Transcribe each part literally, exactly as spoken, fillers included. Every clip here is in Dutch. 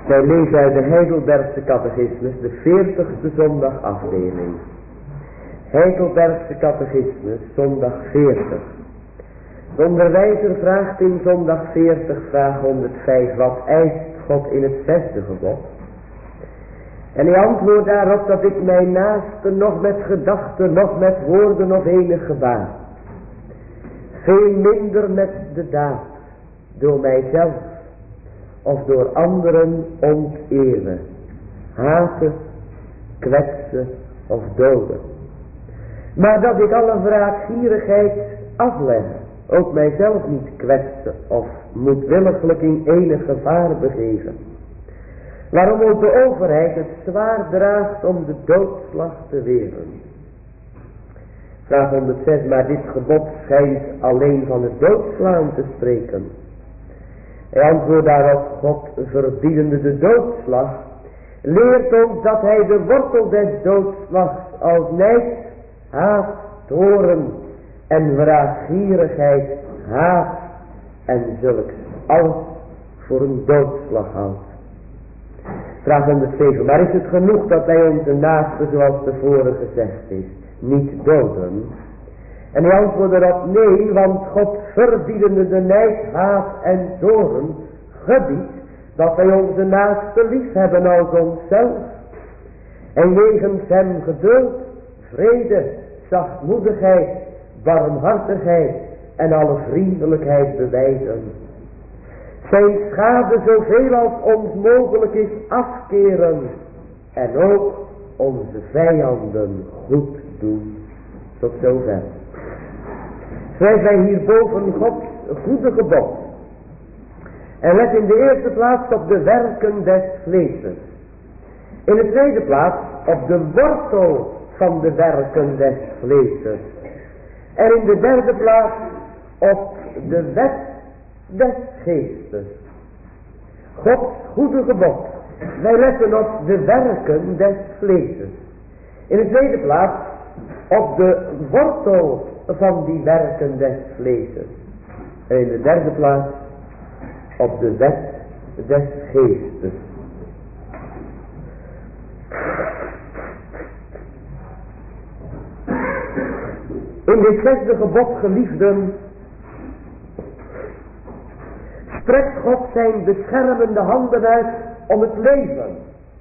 Wij lezen uit de Heidelbergse Catechismus, de veertigste zondag afdeling. Heidelbergse Catechismus, zondag veertig. De onderwijzer vraagt in zondag veertig, vraag honderdvijf, wat eist God in het zesde gebod? En hij antwoordt daarop dat ik mijn naaste nog met gedachten, nog met woorden of enig gebaar, veel minder met de daad, door mijzelf of door anderen onteeren, haten, kwetsen of doden. Maar dat ik alle wraakgierigheid afleg, ook mijzelf niet kwetsen of moedwilliglijk in enig gevaar begeven. Waarom ook de overheid het zwaar draagt om de doodslag te weren. Vraag honderdzes, maar dit gebod schijnt alleen van het doodslaan te spreken. Hij antwoordt daarop, God verbiedende de doodslag, leert ons dat hij de wortel des doodslags als nijd, haat, toorn en wraakgierigheid, haat en zulks alles voor een doodslag houdt. Vraag honderdzeven, maar is het genoeg dat wij onze naaste, zoals tevoren gezegd is, niet doden? En hij antwoordde erop, nee, want God verbiedende de nijd, haat en toorn gebiedt dat wij onze naaste lief hebben als onszelf. En wegens hem geduld, vrede, zachtmoedigheid, barmhartigheid en alle vriendelijkheid bewijzen. Zijn schade zoveel als ons mogelijk is afkeren en ook onze vijanden goed doen. Tot zover. Wij zijn hierboven Gods goede gebod. En let in de eerste plaats op de werken des vleeses. In de tweede plaats op de wortel van de werken des vleeses. En in de derde plaats op de wet des geestes. Gods goede gebod. Wij letten op de werken des vleeses. In de tweede plaats op de wortel van die werken des vleeses. En in de derde plaats op de wet des geestes. In dit zesde gebod, geliefden, strekt God zijn beschermende handen uit om het leven.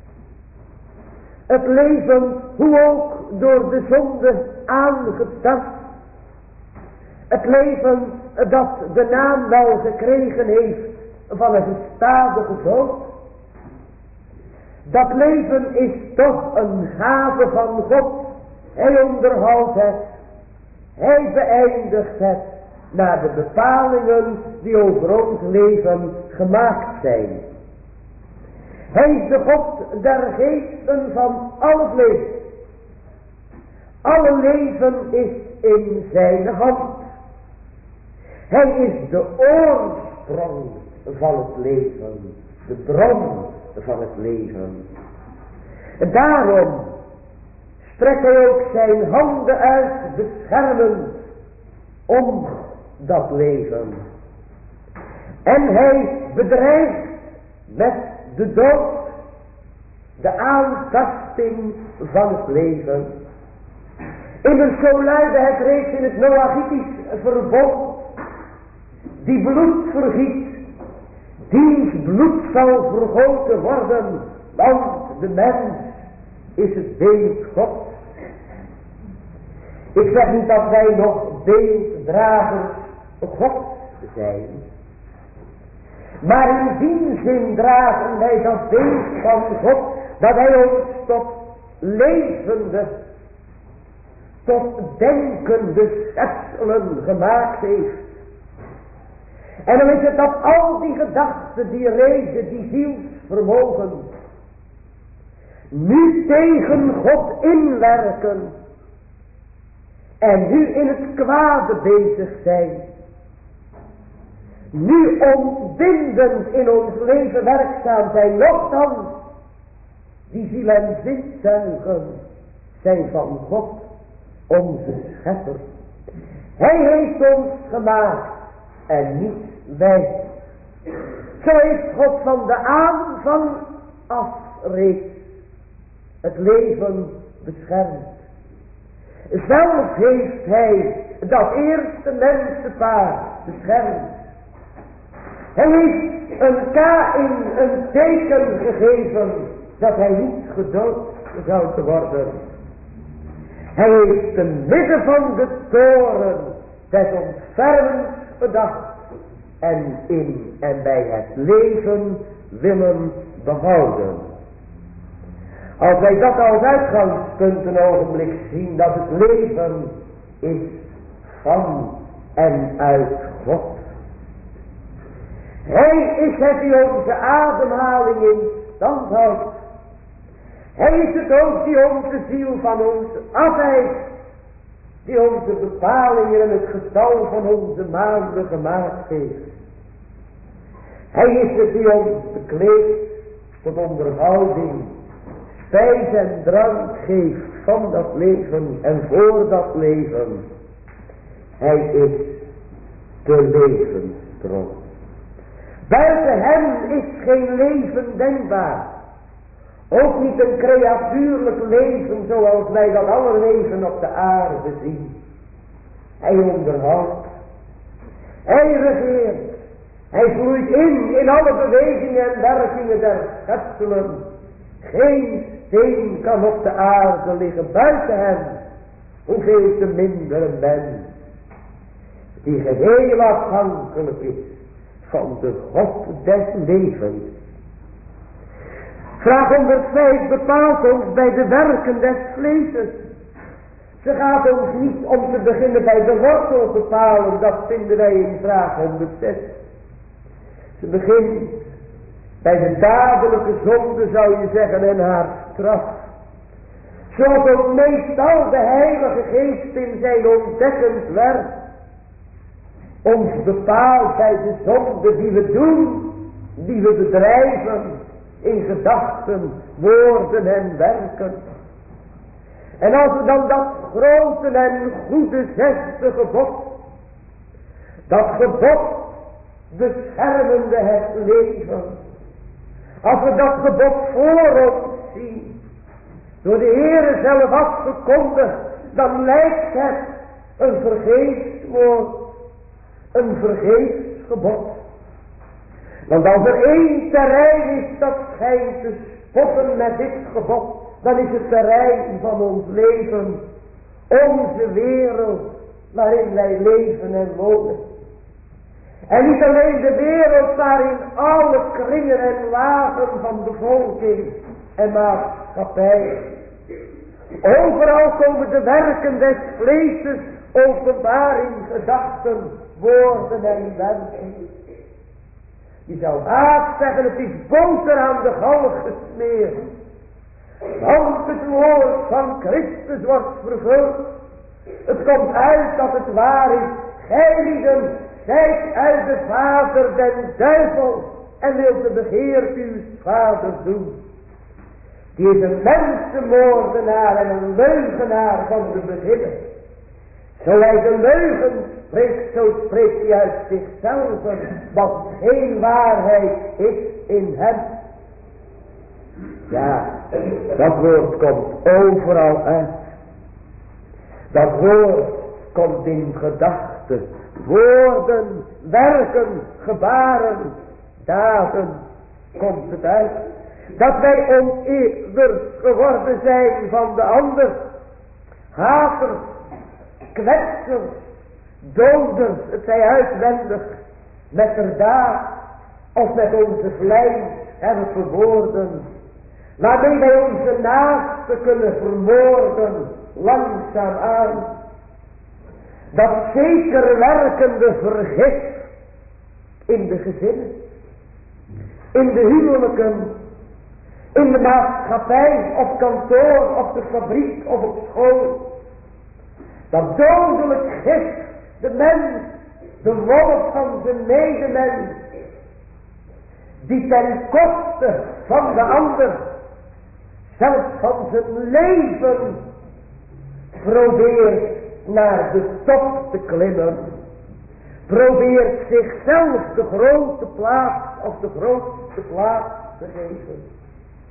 Het leven, hoe ook door de zonde aangetast. Het leven dat de naam wel gekregen heeft van een gestadige dood. Dat leven is toch een gave van God. Hij onderhoudt het. Hij beëindigt het naar de bepalingen die over ons leven gemaakt zijn. Hij is de God der geesten van al het leven. Alle leven is in zijn hand. Hij is de oorsprong van het leven. De bron van het leven. En daarom strekt hij ook zijn handen uit, beschermend om dat leven. En hij bedreigt met de dood de aantasting van het leven. Immers zo luidde het reeds in het Noachitisch verbond. Die bloed vergiet, diens bloed zal vergoten worden, want de mens is het beeld Gods. Ik zeg niet dat wij nog beelddragers Gods zijn. Maar in die zin dragen wij dat beeld van God, dat hij ons tot levende, tot denkende schepselen gemaakt heeft. En dan is het dat al die gedachten, die reden, die zielsvermogen, nu tegen God inwerken en nu in het kwade bezig zijn. Nu ontbindend in ons leven werkzaam zijn, nochtans die ziel en zintuigen zijn van God, onze schepper. Hij heeft ons gemaakt en niet wij. Zo heeft God van de aanvang afreeds het leven beschermd. Zelf heeft hij dat eerste mensenpaar beschermd. Hij heeft een Kaïn een teken gegeven dat hij niet gedood zou te worden. Hij heeft te midden van de toren des ontfermens bedacht en in en bij het leven willen behouden. Als wij dat als uitgangspunt een ogenblik zien, dat het leven is van en uit God. Hij is het die onze ademhaling in stand houdt. Hij is het ook die onze ziel van ons afwijst, die onze bepalingen en het getal van onze maanden gemaakt heeft. Hij is het die ons bekleedt tot onderhouding, spijs en drank geeft van dat leven en voor dat leven. Hij is de levensbron. Buiten hem is geen leven denkbaar. Ook niet een creatuurlijk leven zoals wij dat alle leven op de aarde zien. Hij onderhoudt. Hij regeert. Hij vloeit in in alle bewegingen en werkingen der schepselen. Geen steen kan op de aarde liggen buiten hem. Hoeveel te minder een mens die geheel afhankelijk is van de God des levens. Vraag honderdvijf bepaalt ons bij de werken des vleeses. Ze gaat ons niet om te beginnen bij de wortel bepalen, dat vinden wij in vraag honderdzes. Ze begint bij de dadelijke zonde, zou je zeggen, en haar straf. Zoals ook meestal de Heilige Geest in zijn ontdekkend werk ons bepaalt bij de zonde die we doen, die we bedrijven, in gedachten, woorden en werken. En als we dan dat grote en goede zesde gebod, dat gebod beschermende het leven, als we dat gebod voor ons zien, door de Heere zelf afgekondigd, dan lijkt het een vergeefswoord, een vergeefsgebod. Want als er één terrein is dat schijnt te spotten met dit gebod, dan is het terrein van ons leven, onze wereld waarin wij leven en wonen. En niet alleen de wereld waarin alle kringen en lagen van bevolking en maatschappij. Overal komen de werken des vleeses openbaar in gedachten, woorden en werken. Je zou haast zeggen, het is boter aan de galg gesmeerd. Want het woord van Christus wordt vervuld. Het komt uit dat het waar is. Gij lieden, zijt uit de vader den duivel en wilt de begeert uw vader doen. Die is een mensenmoordenaar en een leugenaar van de beginnen. Zo hij de leugen spreekt, zo spreekt hij uit zichzelf, want geen waarheid is in hem. Ja, dat woord komt overal uit. Dat woord komt in gedachten, woorden, werken, gebaren, daden, komt het uit. Dat wij oneerders geworden zijn van de ander, haters, kwetsers, doders, het zij uitwendig, met de daad of met onze vlijm scherpe woorden, waarmee wij onze naasten kunnen vermoorden, langzaam aan. Dat zeker werkende vergif in de gezinnen, in de huwelijken, in de maatschappij, op kantoor, op de fabriek of op school. Dat dodelijk gif, de mens, de wolf van zijn medemens, die ten koste van de ander, zelfs van zijn leven, probeert naar de top te klimmen. Probeert zichzelf de grote plaats of de grootste plaats te geven.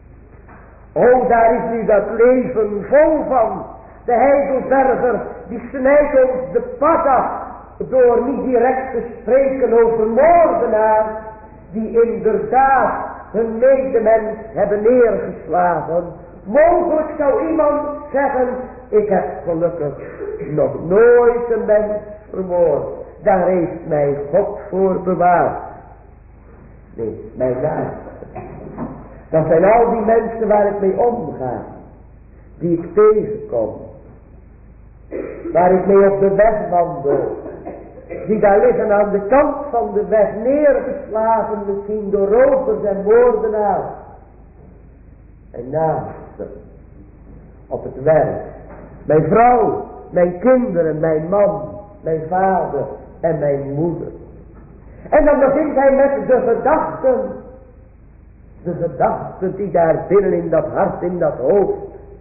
O, daar is nu dat leven vol van. De Heidelberger, die snijdt ons de pad af, door niet direct te spreken over moordenaars, die inderdaad hun medemens hebben neergeslagen. Mogelijk zou iemand zeggen, ik heb gelukkig nog nooit een mens vermoord. Daar heeft mij God voor bewaard. Nee, mijn naaste. Dat zijn al die mensen waar ik mee omga. Die ik tegenkom. Waar ik mee op de weg wandel. Die daar liggen aan de kant van de weg neergeslagen. Misschien door rovers en moordenaars. En naasten. Op het werk. Mijn vrouw. Mijn kinderen. Mijn man. Mijn vader. En mijn moeder. En dan begint hij met de gedachten. De gedachten die daar binnen in dat hart, in dat hoofd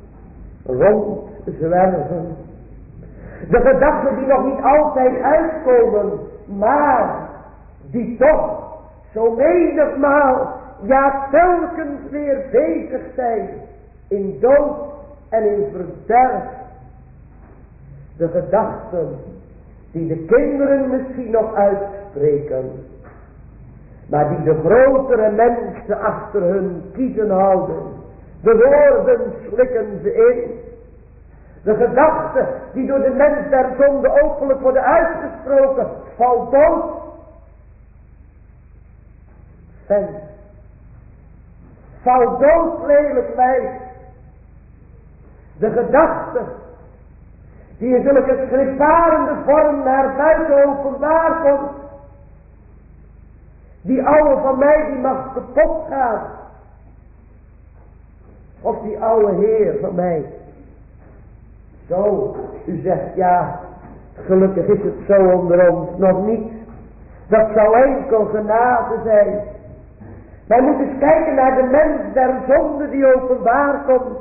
rondzwerven. De gedachten die nog niet altijd uitkomen, maar die toch zo menigmaal, ja telkens weer bezig zijn in dood en in verderf. De gedachten die de kinderen misschien nog uitspreken, maar die de grotere mensen achter hun kiezen houden. De woorden slikken ze in. De gedachten die door de mens der zonde openlijk worden uitgesproken, valt dood. En valt dood lelijk wijs. De gedachten die in zulke schrikbarende vorm naar buiten openbaar komt. Die oude van mij die mag kapot gaan. Of die oude Heer van mij. Zo, u zegt ja, gelukkig is het zo onder ons nog niet. Dat zou enkel genade zijn. Wij moeten eens kijken naar de mens der zonde die openbaar komt.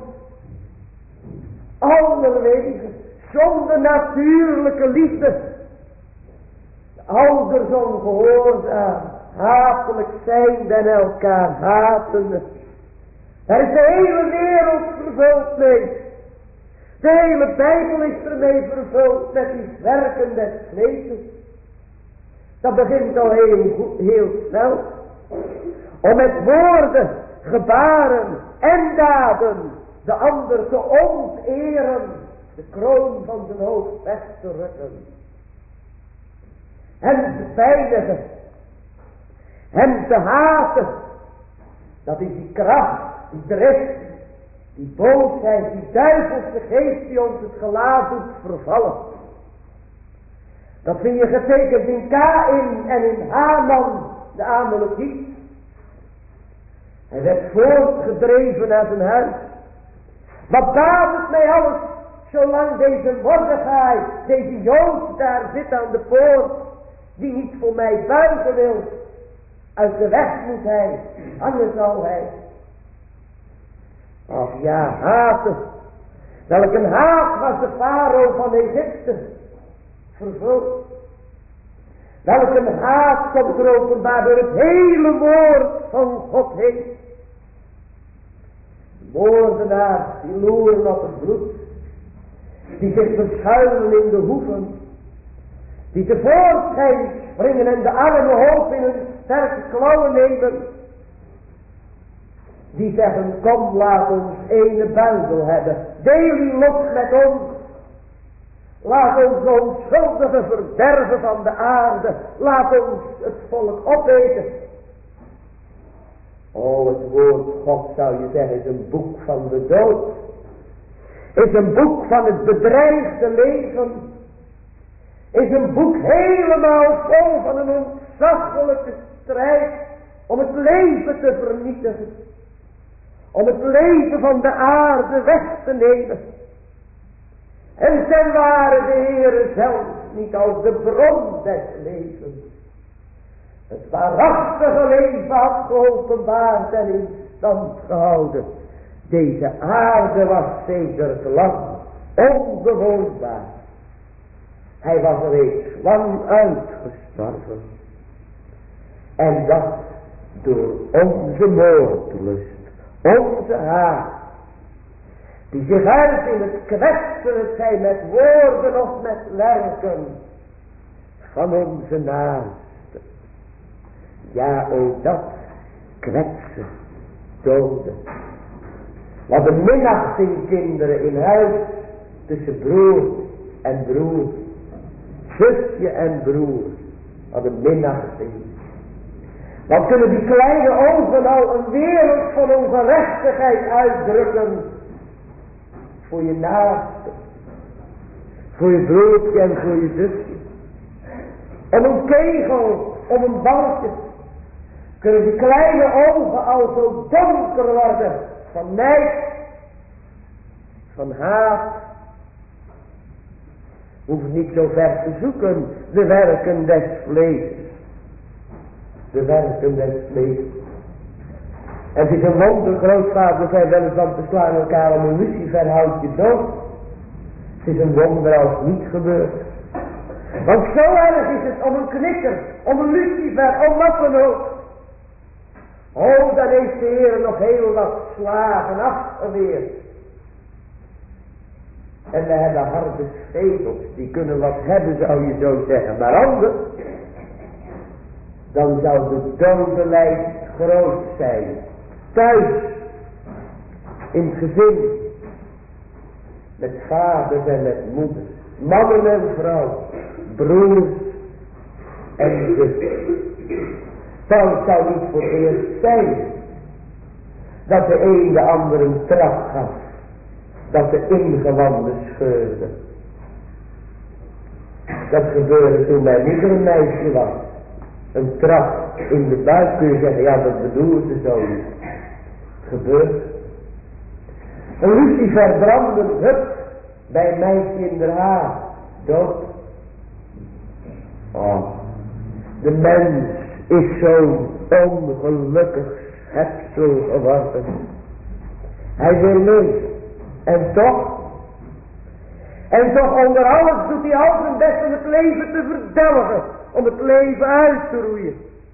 Allerwege, zonder natuurlijke liefde. De ouders ongehoorzaam, hatelijk zijn en elkaar haten. Daar is de hele wereld vervuld mee. De hele Bijbel is ermee vervuld met die werken des vlees. Dat begint al heel, heel snel. Om met woorden, gebaren en daden de ander te onteren, de kroon van zijn hoofd weg te rukken. Hem te pijnigen, hem te haten. Dat is die kracht, die drift, die boosheid, die duivelse geest die ons het gelaat doet vervallen. Dat vind je getekend in Kaïn en in Haman, de Amalekiet. Hij werd voortgedreven naar zijn huis. Wat baat het mij alles, zolang deze Mordechai, deze Jood daar zit aan de poort, die niet voor mij buigen wil. Uit de weg moet hij, hangen zal hij. Ach ja, haten. Welk een haat was de farao van Egypte vervuld. Welk een haat komt er openbaar door het hele woord van God heen. Moordenaars die loeren op het bloed. Die zich verschuilen in de hoeven. Die tevoorschijn springen en de arme hoofd in hun sterke klauwen nemen. Die zeggen, kom laat ons ene buidel hebben. Deel uw lot met ons. Laat ons de onschuldige verderven van de aarde. Laat ons het volk opeten. Oh, het woord God zou je zeggen is een boek van de dood. Is een boek van het bedreigde leven. Is een boek helemaal vol van een ontzaglijke strijd om het leven te vernietigen. Om het leven van de aarde weg te nemen. En ten ware de Heere zelf niet als de bron des levens. Het waarachtige leven had geopenbaard en in stand gehouden. Deze aarde was sedert lang onbewoonbaar. Hij was reeds lang uitgestorven. En dat door onze moordlust, onze haat, Die zich uit in het kwetsen, het zij met woorden of met werken van onze naasten. Ja, ook dat kwetsen, doden. Wat een minachting, kinderen, in huis tussen broer en broer, zusje en broer. Wat een minachting. Dan kunnen die kleine ogen al een wereld van ongerechtigheid uitdrukken voor je naaste, voor je broertje en voor je zusje. Om een kegel, om een balkje, kunnen die kleine ogen al zo donker worden van nijd, van haat. We hoeven niet zo ver te zoeken, de werken des vlees. De werken des vlees. En het is een wonder, grootvader zei wel eens, want we slaan elkaar om een luciferhoutje dood. Het is een wonder als het niet gebeurt. Want zo erg is het om een knikker, om een lucifer, om wat dan ook. Oh, dan heeft de Heer nog heel wat slagen afgeweerd. En we hebben harde schedels, die kunnen wat hebben, zou je zo zeggen. Maar anders, dan zou de dodenlijst groot zijn. Thuis, in het gezin, met vaders en met moeders, mannen en vrouwen, broers en zusters. Dan zou niet voor het eerst zijn dat de een de ander een trap gaf, dat de ingewanden scheurden. Dat gebeurde toen mijn moeder een meisje was. Een trap in de buik, kun je zeggen, ja, dat bedoelde ze zo niet. Het gebeurt. Een lucifer brandend hup bij een meisje in de haar, dood. Oh, de mens is zo'n ongelukkig schepsel geworden. Hij wil leven. En toch, en toch onder alles doet hij al zijn best om het leven te verdelgen. Om het leven uit te roeien.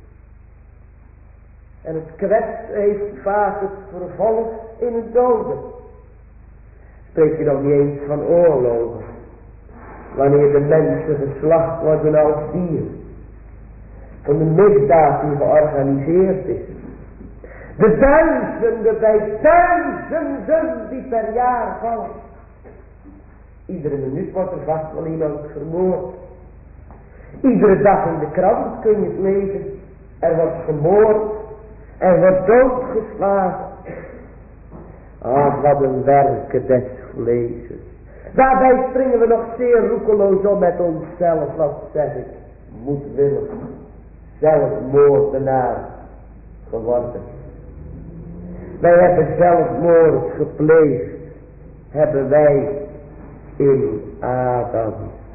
En het kwets heeft vaak het vervolg in het doden. Spreek je nog niet eens van oorlogen. Wanneer de mensen geslacht worden als dier. Van de misdaad die georganiseerd is. De duizenden bij duizenden die per jaar vallen. Iedere minuut wordt er vast wel iemand vermoord. Iedere dag in de krant kun je het lezen. Er wordt gemoord. Er wordt doodgeslagen. Ach, wat een werken des vleeses. Daarbij springen we nog zeer roekeloos om met onszelf. Wat zeg ik? Moedwillig. Zelfmoordenaar geworden. Wij hebben zelfmoord gepleegd. Hebben wij in Adam.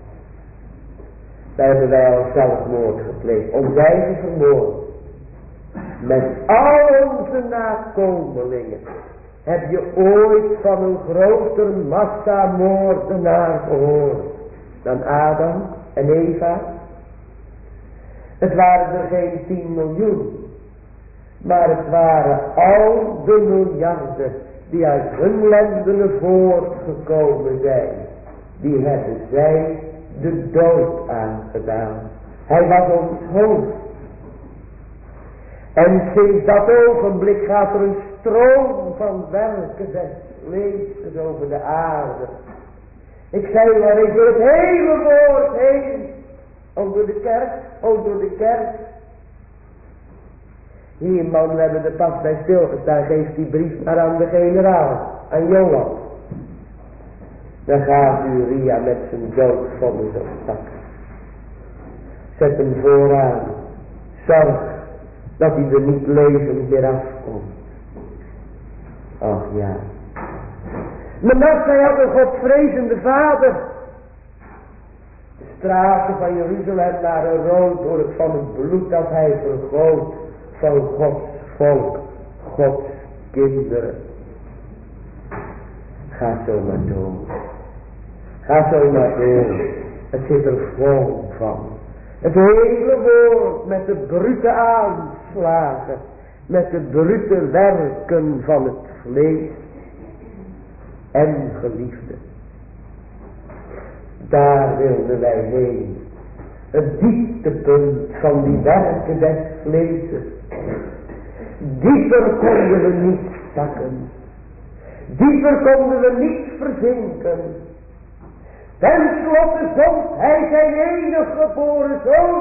Daar hebben wij al zelfmoord gepleegd. Ons eigen vermoord. Met al onze nakomelingen. Heb je ooit van een groter massamoordenaar gehoord dan Adam en Eva? Het waren er geen tien miljoen. Maar het waren al de miljarden die uit hun lendenen voortgekomen zijn. Die hebben zij de dood aangedaan. Hij was ons hoofd. En sinds dat ogenblik gaat er een stroom van werken des vlees over de aarde. Ik zei maar, ik door het hele woord heen. Ook door de kerk, ook door de kerk. Hier man, we hebben er pas bij stilgestaan, geeft die brief maar aan de generaal, aan Johan. Dan gaat Uria met zijn doodvonnis op zak. Zet hem vooraan. Zorg dat hij er niet levend meer afkomt. Ach ja. Manasse had een godvrezende vader. De straten van Jeruzalem waren rood door het van het bloed dat hij vergoot van Gods volk, Gods kinderen. Ga zo maar door. Ga zo maar door. Het zit er vol van. Het hele woord met de brute aanslagen, met de brute werken van het vlees. en geliefde. Daar wilden wij heen. Het dieptepunt van die werken des vleeses. Dieper konden we niet zakken. Dieper konden we niet verzinken. Ten slotte zond hij zijn enige geboren zoon.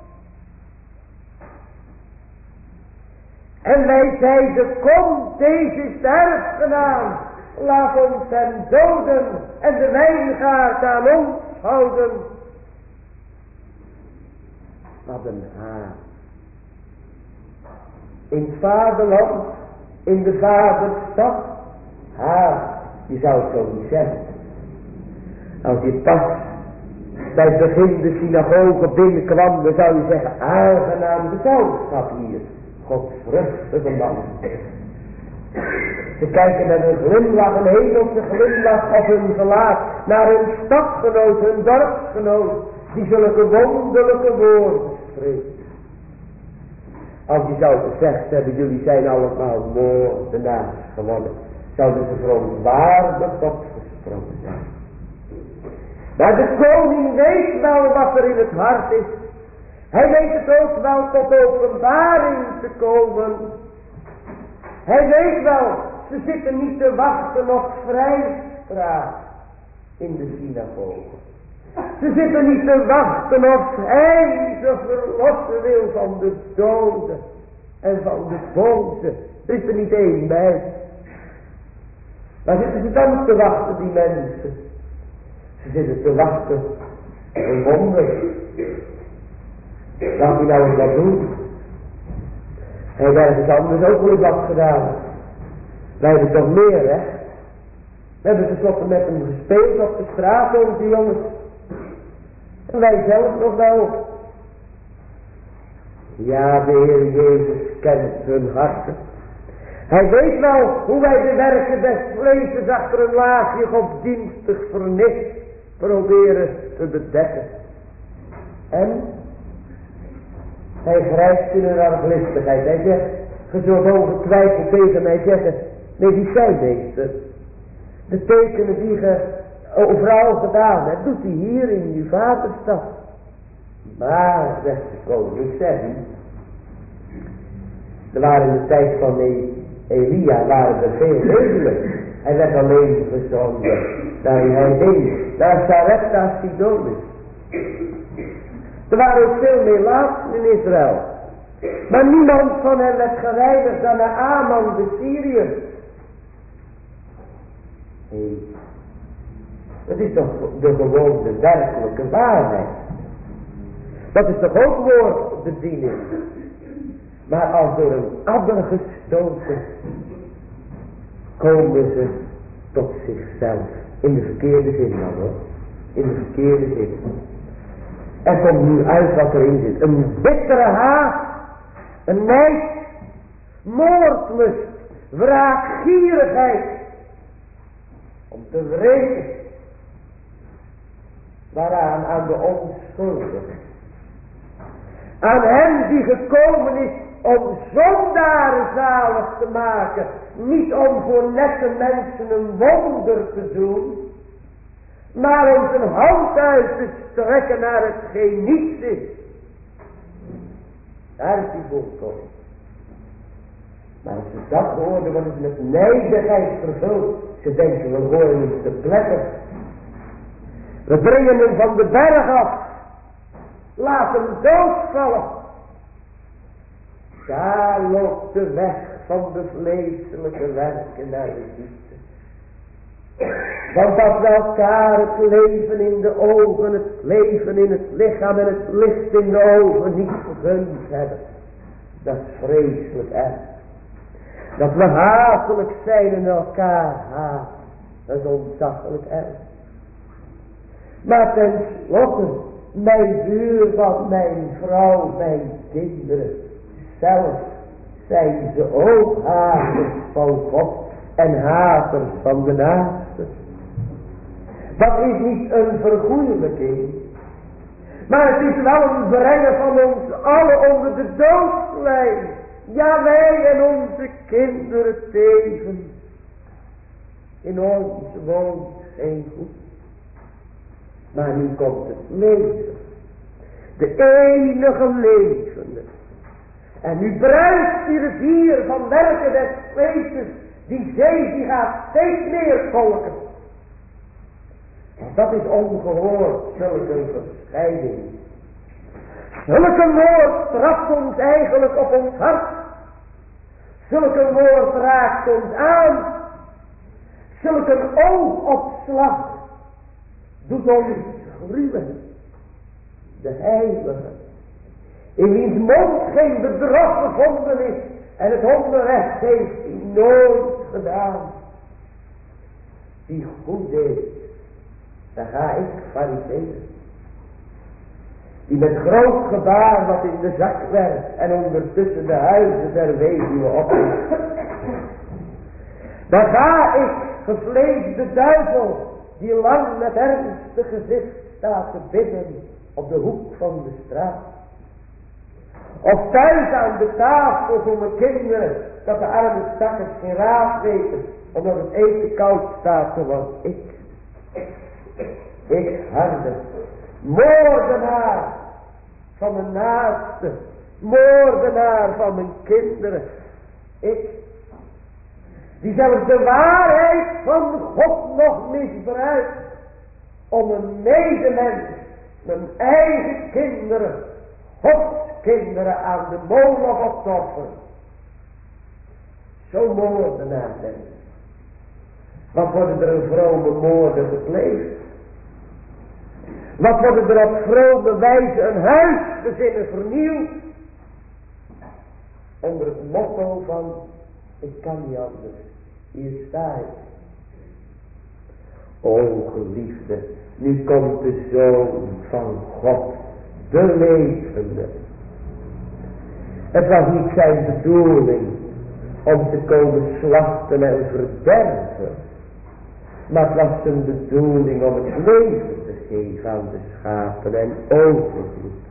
En wij zeiden, kom, deze is de erfgenaam. Laat ons hem doden en de wijngaard aan ons houden. Wat een haat. In het vaderland, in de vaderstad, haat, je zou het zo niet zeggen. Als je pas bij het begin de synagoge binnenkwam, dan zou je zeggen, aangenaam gezelschap hier. Godvruchtige man. Ze kijken met een glimlach, een hemelse glimlach op hun gelaat, naar hun stadgenoot, hun dorpsgenoot, die zulke wonderlijke woorden spreekt. Als je zou gezegd hebben, jullie zijn allemaal moordenaars geworden, zouden ze verontwaardigd opgesprongen zijn. Maar de koning weet wel wat er in het hart is. Hij weet het ook wel tot openbaring te komen. Hij weet wel, ze zitten niet te wachten op vrijspraak in de synagoge. Ze zitten niet te wachten of hij ze verlossen wil van de doden en van de boze. Er is er niet één bij. Waar zitten ze dan te wachten, die mensen? Ze zitten te wachten op een wonder. Laat hij nou eens wat doen. Hij heeft ergens anders ook weer wat gedaan. Wij hebben toch meer, hè? We hebben tenslotte met hem gespeeld op de straat, onze jongens. En wij zelf nog wel. Ja, de Heer Jezus kent hun harten. Hij weet wel hoe wij de werken des vleeses achter een laagje godsdienstig vernicht proberen te bedekken. En hij grijpt in een arglistigheid. Hij zegt, je zult ongetwijfeld tegen mij zeggen, nee, die zijn meester. De tekenen die je overal gedaan hebt, doet hij hier in je vaderstad. Maar, zegt de koning, zeg u, er waren in de tijd van Elia, waren er veel edelen. Hij werd alleen gezonden, daar hij heen, naar Sarepta Sidonus. Er waren ook veel meer laatsten in Israël. Maar niemand van hen werd gereinigd dan naar Aman de Syriër. Hey, dat is toch de gewone werkelijke waarheid. Dat is toch ook woordbediening. Maar als door een adder gestoten, komen ze tot zichzelf. In de verkeerde zin dan hoor. In de verkeerde zin. Er komt nu uit wat erin zit. Een bittere haat. Een nijd. Moordlust. Wraakgierigheid. Om te wreken. Waaraan? Aan de onschuldigen. Aan hem die gekomen is om zondaren zalig te maken. Niet om voor nette mensen een wonder te doen. Maar om zijn hand uit te strekken naar hetgeen niets is. Daar is die volkomen. Maar als ze dat hoorden, worden ze met nijdigheid vervuld. Ze denken, we horen niet te plekken. We brengen hem van de berg af. Laat hem doodvallen. Daar loopt de weg van de vleeselijke werken naar de diepte. Want dat we elkaar het leven in de ogen, het leven in het lichaam en het licht in de ogen niet gegund hebben. Dat is vreselijk erg. Dat we hatelijk zijn en elkaar haten. Dat is ontzaglijk erg. Maar tenslotte, mijn buurman, mijn vrouw, mijn kinderen, zelf zijn ze ook haters van God en haters van de naaste. Dat is niet een vergoeilijking, maar het is wel een brengen van ons allen onder de doodslijn. Ja, wij en onze kinderen tevens. In ons woont geen goed. Maar nu komt het leven. De enige levende. En nu bruist die rivier van werken des vleeses. Die zee die gaat steeds meer kolken. En dat is ongehoord, zulke verscheiding. Zulke woord trapt ons eigenlijk op ons hart. Zulke woord raakt ons aan. Zulke oogopslag doet ons gruwen. De heilige, in wiens mond geen bedrog gevonden is en het onrecht heeft hij nooit gedaan. Die goed deed, daar ga ik fariseren. Die met groot gebaar wat in de zak werkt en ondertussen de huizen der weduwe opricht. Daar ga ik, gevleesde duivel, die lang met ernstig gezicht staat te bidden op de hoek van de straat. Of thuis aan de tafel voor mijn kinderen, dat de arme stakkers geen raad weten, omdat het eten koud staat zoals ik. Ik harde, moordenaar van mijn naaste, moordenaar van mijn kinderen. Ik, die zelfs de waarheid van God nog misbruikt om een medemens, mijn eigen kinderen, Gods kinderen aan de molen op te offeren. Zo moordenaar ben ik. Wat worden er een vrome moorden gepleegd? Wat worden er op vrome wijze een huisgezinnen vernieuwd? Onder het motto van, ik kan niet anders, hier sta ik. O geliefde, nu komt de Zoon van God, de levende. Het was niet zijn bedoeling om te komen slachten en verderven. Maar het was zijn bedoeling om het leven te geven aan de schapen en overvloed.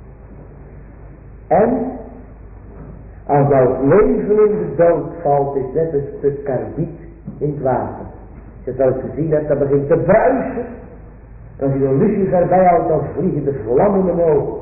En als dat leven in de dood valt, is net een stuk karbiet in het water. Als je het al gezien hebt, dat begint te bruisen. Als je de lucifer bijhoudt, dan vliegen de vlammen omhoog.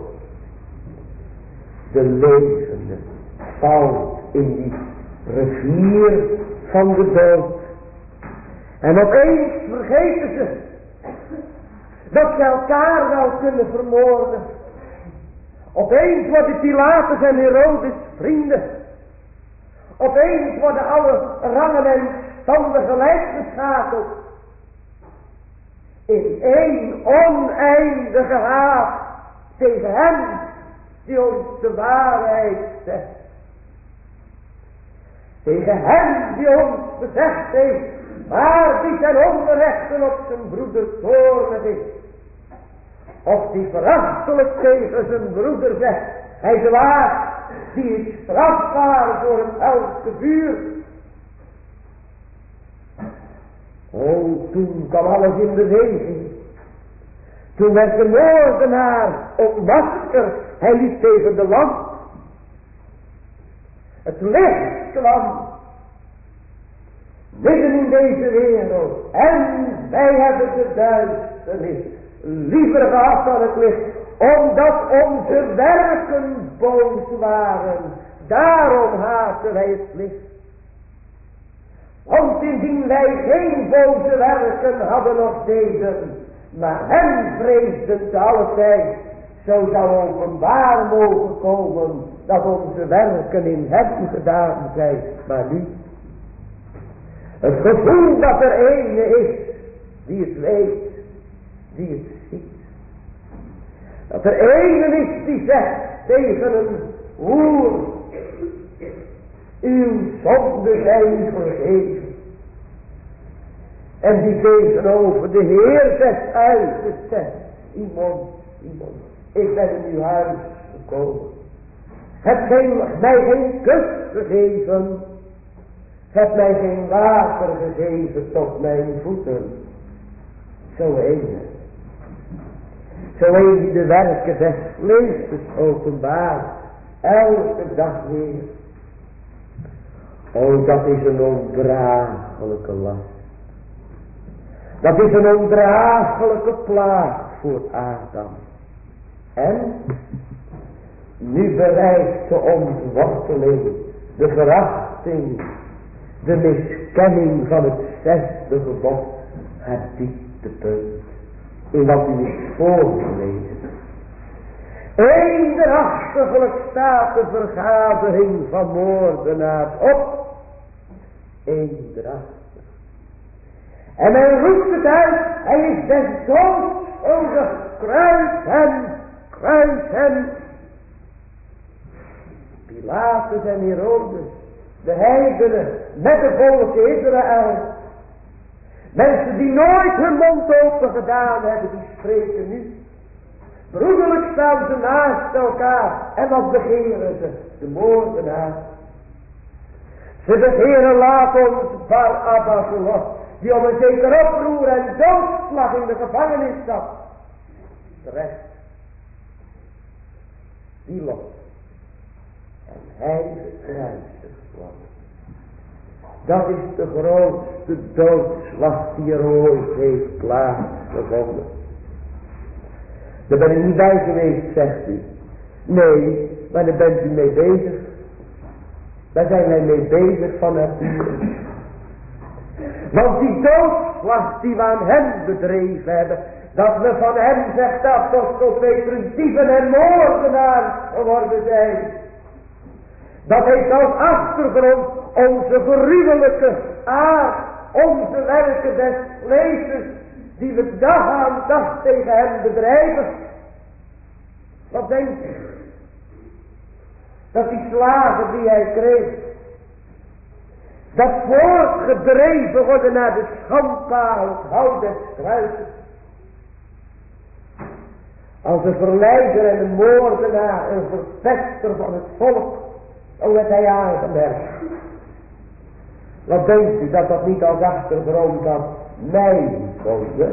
De levende valt in die rivier van de dood. En opeens vergeten ze dat ze elkaar wel kunnen vermoorden. Opeens worden Pilatus en Herodes vrienden. Opeens worden alle rangen en standen gelijk geschakeld. In één oneindige haat tegen hem die ons de waarheid zegt. Tegen hem die ons gezegd heeft waar die ten onrechte op zijn broeder toornig is. Of die verachtelijk tegen zijn broeder zegt, hij is waar, die is strafbaar voor het helse vuur. O, toen kwam alles in beweging. Toen werd de moordenaar ontmaskerd, hij liep tegen de lamp. Het licht kwam midden in deze wereld. En wij hebben de duisternis liever gehad dan het licht, omdat onze werken boos waren. Daarom haten wij het licht. Want indien wij geen boze werken hadden of deden, maar hem vreesden te alle tijd, zo zou openbaar mogen komen dat onze werken in hem gedaan zijn. Maar nu, het gevoel dat er ene is die het weet, die het ziet. Dat er ene is die zegt tegen een hoer, uw zonden zijn vergeven. En die tegenover de Heer zegt uit, zegt, iemand, iemand, ik ben in uw huis gekomen. Hebt geen, mij geen kus gegeven. Hebt mij geen water gegeven tot mijn voeten. Zo een. Zo een die de werken des vleeses openbaart. Elke dag weer. O, dat is een ondraaglijke last. Dat is een ondraaglijke plaag voor Adam. En nu bereikt de ontworteling, de verachting, de miskenning van het zesde gebod het dieptepunt in wat u is voorgelezen. Eendrachtiglijk staat de vergadering van moordenaars op. Eendrachtig. En men roept het uit, hij is des doods schuldig, kruis hem, kruis hem. Pilatus en Herodes, de heidenen, met de volk Israël. Mensen die nooit hun mond open gedaan hebben, die spreken nu. Broederlijk staan ze naast elkaar. En wat begeren ze? De moordenaar. Ze begeren laat ons Barabbas los, die om een zeker oproer en doodslag in de gevangenis zat. Terecht. Die los. En hij gekruisigd wordt. Dat is de grootste doodslag die er ooit heeft plaatsgevonden. Daar ben ik niet bij geweest, zegt u. Nee, maar daar bent u mee bezig. Daar zijn wij mee bezig van nature. Want die doodslag die we aan hem bedreven hebben, dat we van hem, zegt de apostel Petrus, dieven en moordenaars geworden zijn. Dat heeft als achtergrond onze gruwelijke aard, onze werken des vleesjes, die we dag aan dag tegen hem bedrijven. Wat denkt u? Dat die slagen die hij kreeg, dat voortgedreven worden naar de schandpaal, het hout des kruises. Als een verleider en een moordenaar, een verpester van het volk, zo werd hij aangemerkt. Wat denkt u dat dat niet als achtergrond had? Mijn zonde,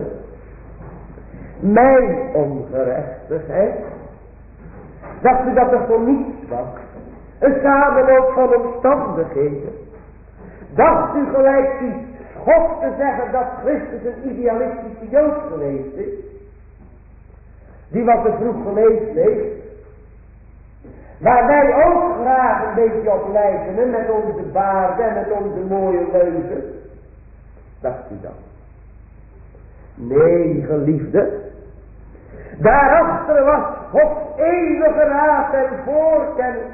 mijn ongerechtigheid. Dacht u dat er voor niets was? Een samenloop van omstandigheden. Dacht u gelijk die schof te zeggen dat Christus een idealistische Jood geweest is? Die wat te vroeg geleefd heeft. Waar wij ook graag een beetje op lijken, hè, met onze baarden en met onze mooie leuzen. Dacht u dat? Nee, geliefde. Daarachter was Gods eeuwige raad en voorkennis.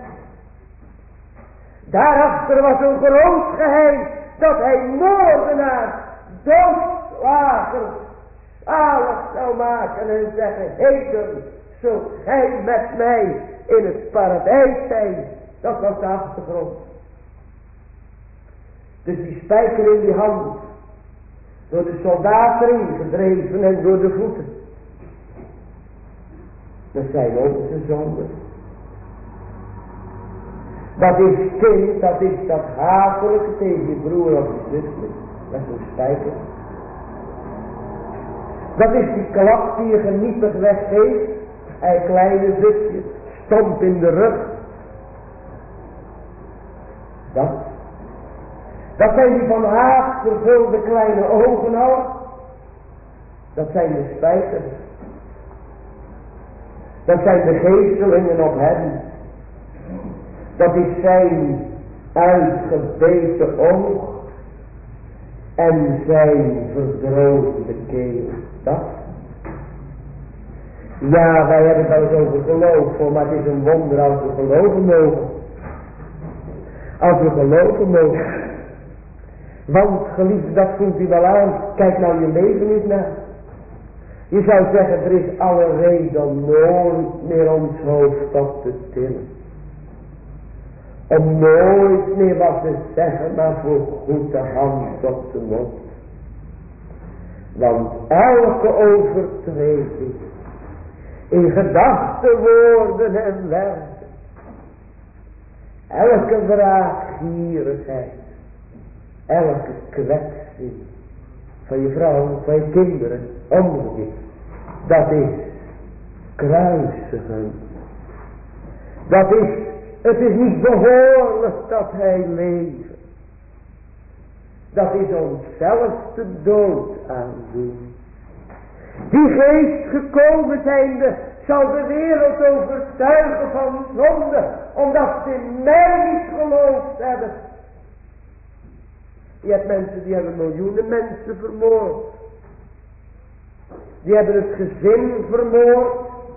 Daarachter was een groot geheim, dat hij moordenaars, doodslagers, zalig zou maken en zeggen, heden zult gij met mij in het paradijs zijn. Dat was de achtergrond. Dus die spijker in die hand, door de soldaten ingedreven en door de voeten. Dat zijn onze zonden. Dat is kind, dat is dat hatelijke tegen je broer of je zusje. Dat is een spijker. Dat is die klap die je geniepig weggeeft. Een kleine zusje, stomp in de rug. Dat. Dat zijn die van haat vervulde kleine ogen al. Dat zijn de spijkers. Dat zijn de geestelingen op hem. Dat is zijn uitgebeten oog en zijn verdroogde keel. Dat. Ja, wij hebben het wel eens over geloof voor, maar het is een wonder als we geloven mogen. Als we geloven mogen. Want geliefde, dat voelt u wel aan. Kijk nou je leven eens naar. Je zou zeggen, er is alle reden om nooit meer ons hoofd op te tillen. Om nooit meer wat te zeggen, maar voor goed de hand op de mond. Want elke overtreding, in gedachten, woorden en werken, elke wraakgierigheid, elke kwetsing van je vrouw, van je kinderen, omgekeerd, dat is kruisigen. Dat is, het is niet behoorlijk dat hij leeft. Dat is onszelf de dood aandoen. Die geest gekomen zijnde zal de wereld overtuigen van zonde, omdat ze in mij niet geloofd hebben. Je hebt mensen die hebben miljoenen mensen vermoord. Die hebben het gezin vermoord.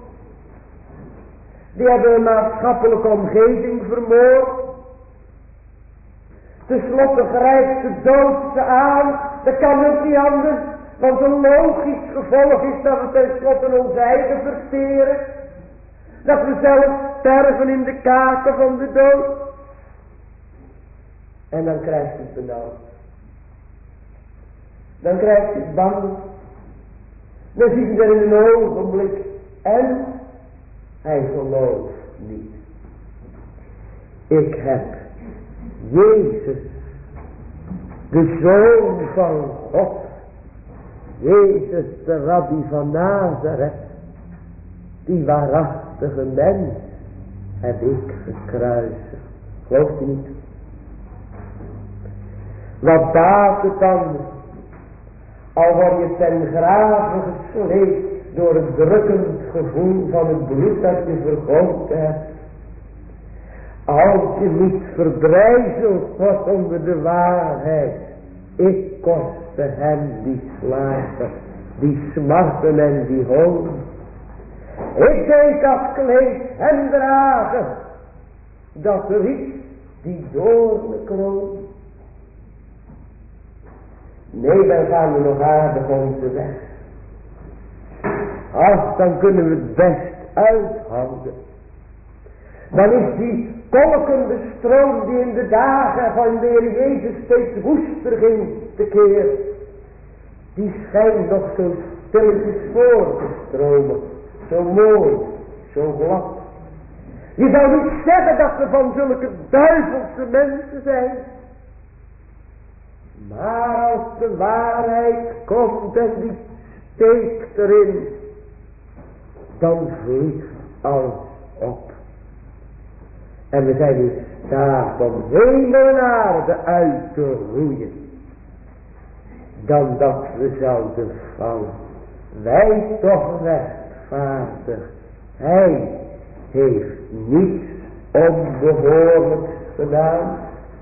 Die hebben een maatschappelijke omgeving vermoord. Ten slotte grijpt de dood ze aan. Dat kan ook niet anders. Want een logisch gevolg is dat we ten slotte ons eigen verteren. Dat we zelf sterven in de kaken van de dood. En dan krijgt het benauwd. Dan krijgt het bang. Dan ziet hij er in een ogenblik. En hij gelooft niet. Ik heb Jezus, de Zoon van God, Jezus de Rabbi van Nazareth, die waarachtige mens, heb ik gekruisigd. Gelooft u niet? Wat baat het dan, al word je ten grave gesleept door het drukkend gevoel van het bloed dat je vergoten hebt. Als je niet verbrijzeld wordt onder de waarheid. Ik kostte hem die slagen, die smarten en die hoon. Ik deed dat kleed hem dragen, dat riet die doornenkroon. Nee, dan gaan we nog aardig onze weg. Ach, dan kunnen we het best uithouden. Dan is die kolkende stroom die in de dagen van de Heer Jezus steeds woester ging te keer, die schijnt nog zo stilletjes voor te stromen. Zo mooi, zo glad. Je zou niet zeggen dat we van zulke duivelse mensen zijn. Maar als de waarheid komt en die steekt erin, dan vliegt alles op. En we zijn in staat om hemel en aarde uit te roeien. Dan dat we zouden vallen. Wij toch rechtvaardig. Hij heeft niets onbehoorlijks gedaan.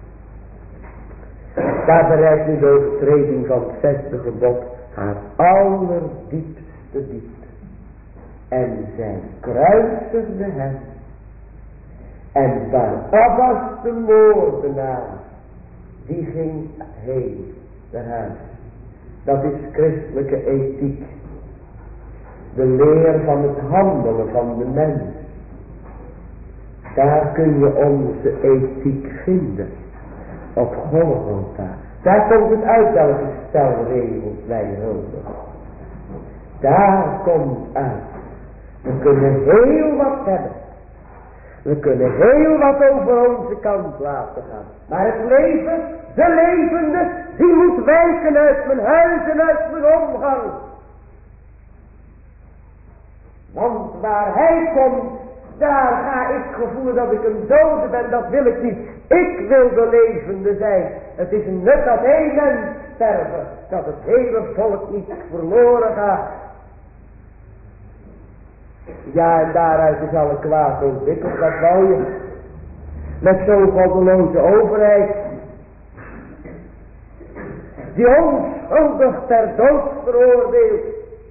Daar bereikt nu de overtreding van het zesde gebod haar allerdiepste diepte. En zij kruisigde hem. En Barabbas de moordenaar, die ging heen naar huis. Dat is christelijke ethiek. De leer van het handelen van de mens. Daar kun je onze ethiek vinden. Op Golgotha. Daar komt het uit welke stelregels wij huldigen. Daar komt het uit. We kunnen heel wat hebben. We kunnen heel wat over onze kant laten gaan. Maar het leven, de levende, die moet wijken uit mijn huis en uit mijn omgang. Want waar hij komt, daar ga ik gevoelen dat ik een dode ben. Dat wil ik niet. Ik wil de levende zijn. Het is een nut dat één mens sterven. Dat het hele volk niet verloren gaat. Ja, en daaruit is alle kwaad ontwikkeld. Wat wou je? Met zo'n goddeloze overheid. Die onschuldig ter dood veroordeelt.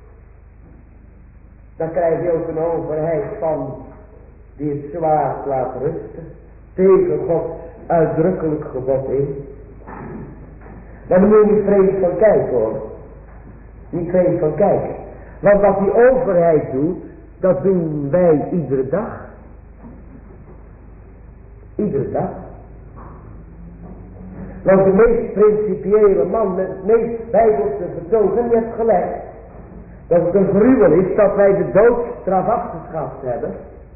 Dan krijg je ook een overheid van die het zwaard laat rusten. Tegen Gods uitdrukkelijk gebod in. Maar daar moet je niet vreemd van kijken hoor. Niet vreemd van kijken. Want wat die overheid doet, dat doen wij iedere dag. Iedere dag. Want de meest principiële man met het meest bijbelse vertogen, die heeft gelijk. Dat het een gruwel is dat wij de doodstraf afgeschaft hebben.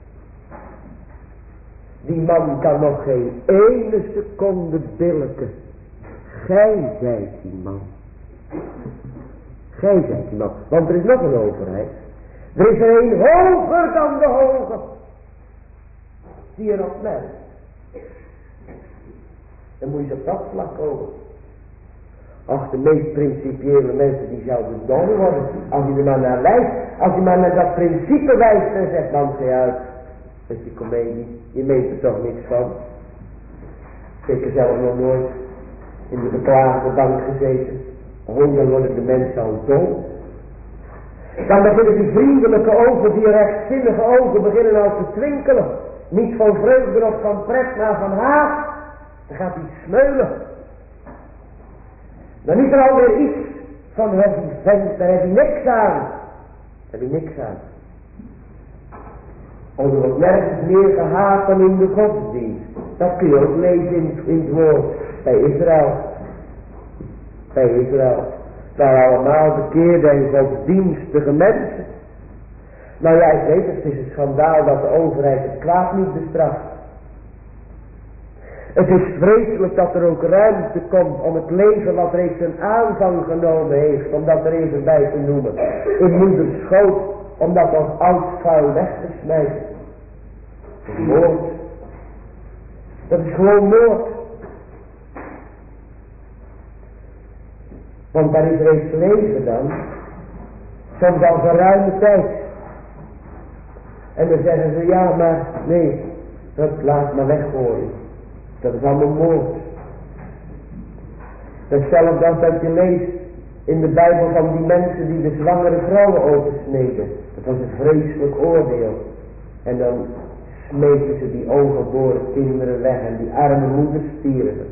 Die man kan nog geen ene seconde billijken. Gij zijt die man. Gij zijt die man. Want er is nog een overheid. Er is er een hoger dan de hoge. Die er op merkt. Dan moet je op dat vlak over. Ach, de meest principiële mensen die zouden dom worden. Als je er maar naar wijst. Als je maar naar dat principe wijst en zegt, dan ga je uit. Dat is die komedie. Je meent er toch niks van. Zeker zelf nog nooit in de beklaagde bank gezeten. Oh, dan worden de mensen al dom. Dan beginnen die vriendelijke ogen, die rechtzinnige ogen beginnen al te twinkelen. Niet van vreugde of van pret, maar van haat. Dan gaat hij smeulen. Dan is er alweer iets van die vent, daar heb je niks aan. Daar heb je niks aan. Oh, er wordt nergens meer gehaat dan in de godsdienst. Dat kun je ook lezen in, in het woord. Bij Israël. Bij Israël. Daar allemaal bekeerde en godsdienstige mensen. Nou ja, ik weet het, het is een schandaal dat de overheid het kwaad niet bestraft. Het is vreselijk dat er ook ruimte komt om het leven wat reeds een aanvang genomen heeft, om dat er even bij te noemen, in moeders schoot, om dat als oud vuil weg te smijten. Dat is moord. Dat is gewoon moord. Want daar is reeds leven dan, soms al voor ruime tijd. En dan zeggen ze, ja maar, nee, dat laat maar weggooien. Dat is allemaal moord. Dat is zelfs als dat je leest in de Bijbel van die mensen die de zwangere vrouwen oversneden. Dat was een vreselijk oordeel. En dan smeten ze die ongeboren kinderen weg en die arme moeders stierven.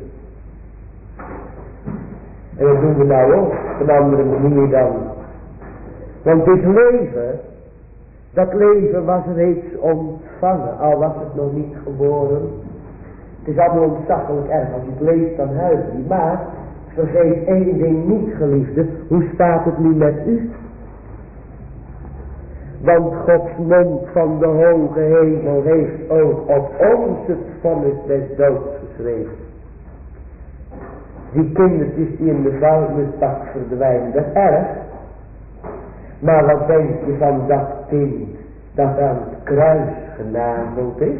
En dat doen we nou ook, op een andere manier dan. Want dit leven, dat leven was reeds ontvangen, al was het nog niet geboren. Het is allemaal ontzaglijk erg, als je het leest dan huil je. Maar, vergeet één ding niet, geliefde, hoe staat het nu met u? Want Gods mond van de hoge hemel heeft ook op ons het vonnis des doods geschreven. Die kindertjes die in de vuilnisbak verdwijnen, dat is erg. Maar wat denk je van dat kind dat aan het kruis genageld is?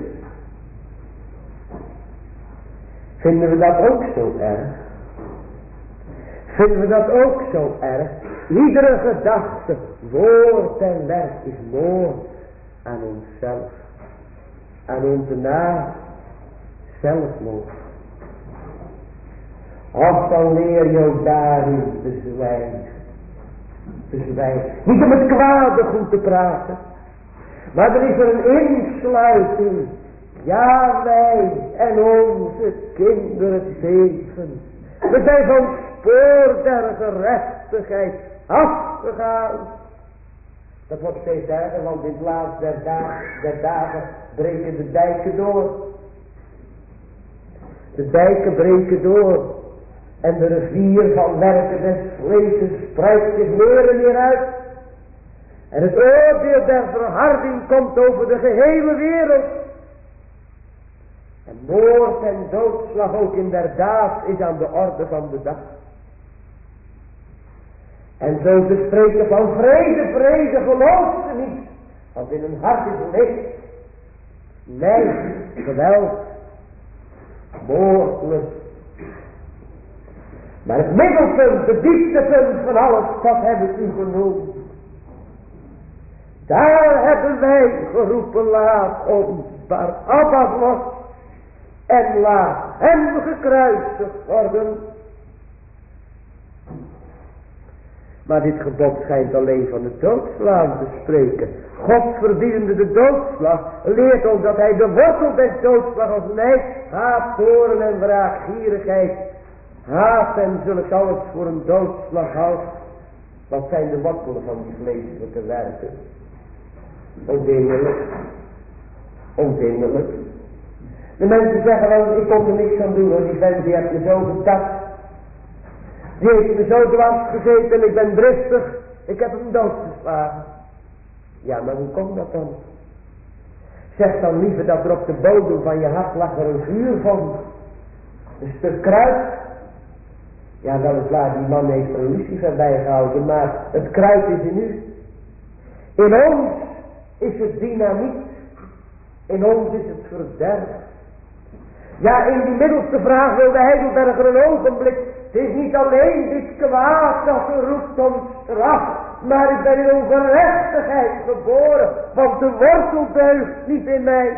Vinden we dat ook zo erg? Vinden we dat ook zo erg? Iedere gedachte, woord en werk is moord aan onszelf. Aan onze naast, zelfmoord. Of dan leer je ook daarin te zwijgen. Te zwijgen. Niet om het kwade goed te praten. Maar er is er een insluiting. Ja, wij en onze kinderen zegen. We zijn van spoor der gerechtigheid afgegaan. Dat wordt steeds erger, want in het laatst der dagen, der dagen breken de dijken door. De dijken breken door. En de rivier van werken des vlees spreidt zich meer en meer uit. En het oordeel der verharding komt over de gehele wereld. En moord en doodslag ook inderdaad is aan de orde van de dag. En zo te spreken van vrede, vrede, geloof ze niet. Want in hun hart is licht. Nee, geweld, moordlust. Maar het middelpunt, de dieptepunt van alles, dat heb ik u genoemd. Daar hebben wij geroepen, laat ons Barabbas los en laat hem gekruisigd worden. Maar dit gebod schijnt alleen van de doodslaan te spreken. God verdienende de doodslag leert ons dat hij de wortel des doodslag als nijd, haat, toorn en wraakgierigheid, haat en zulks alles voor een doodslag houdt. Wat zijn de wortelen van die vleeselijke werken? Ondienlijk. Ondienlijk. De mensen zeggen wel, ik kon er niks aan doen hoor, die vent die heeft me zo getast. Die heeft me zo dwars gezeten en ik ben driftig. Ik heb hem doodgeslagen. Ja, maar hoe komt dat dan? Zeg dan liever dat er op de bodem van je hart lag er een vuur van. Een stuk kruid. Ja, weliswaar, die man heeft er een lucifer bijgehouden, maar het kruid is in u. In ons is het dynamiet. In ons is het verderf. Ja, in die middelste vraag wil de Heidelberger een ogenblik Het is niet alleen dit kwaad dat er roept om straf, maar ik ben in ongerechtigheid geboren, want de wortel deugt niet in mij.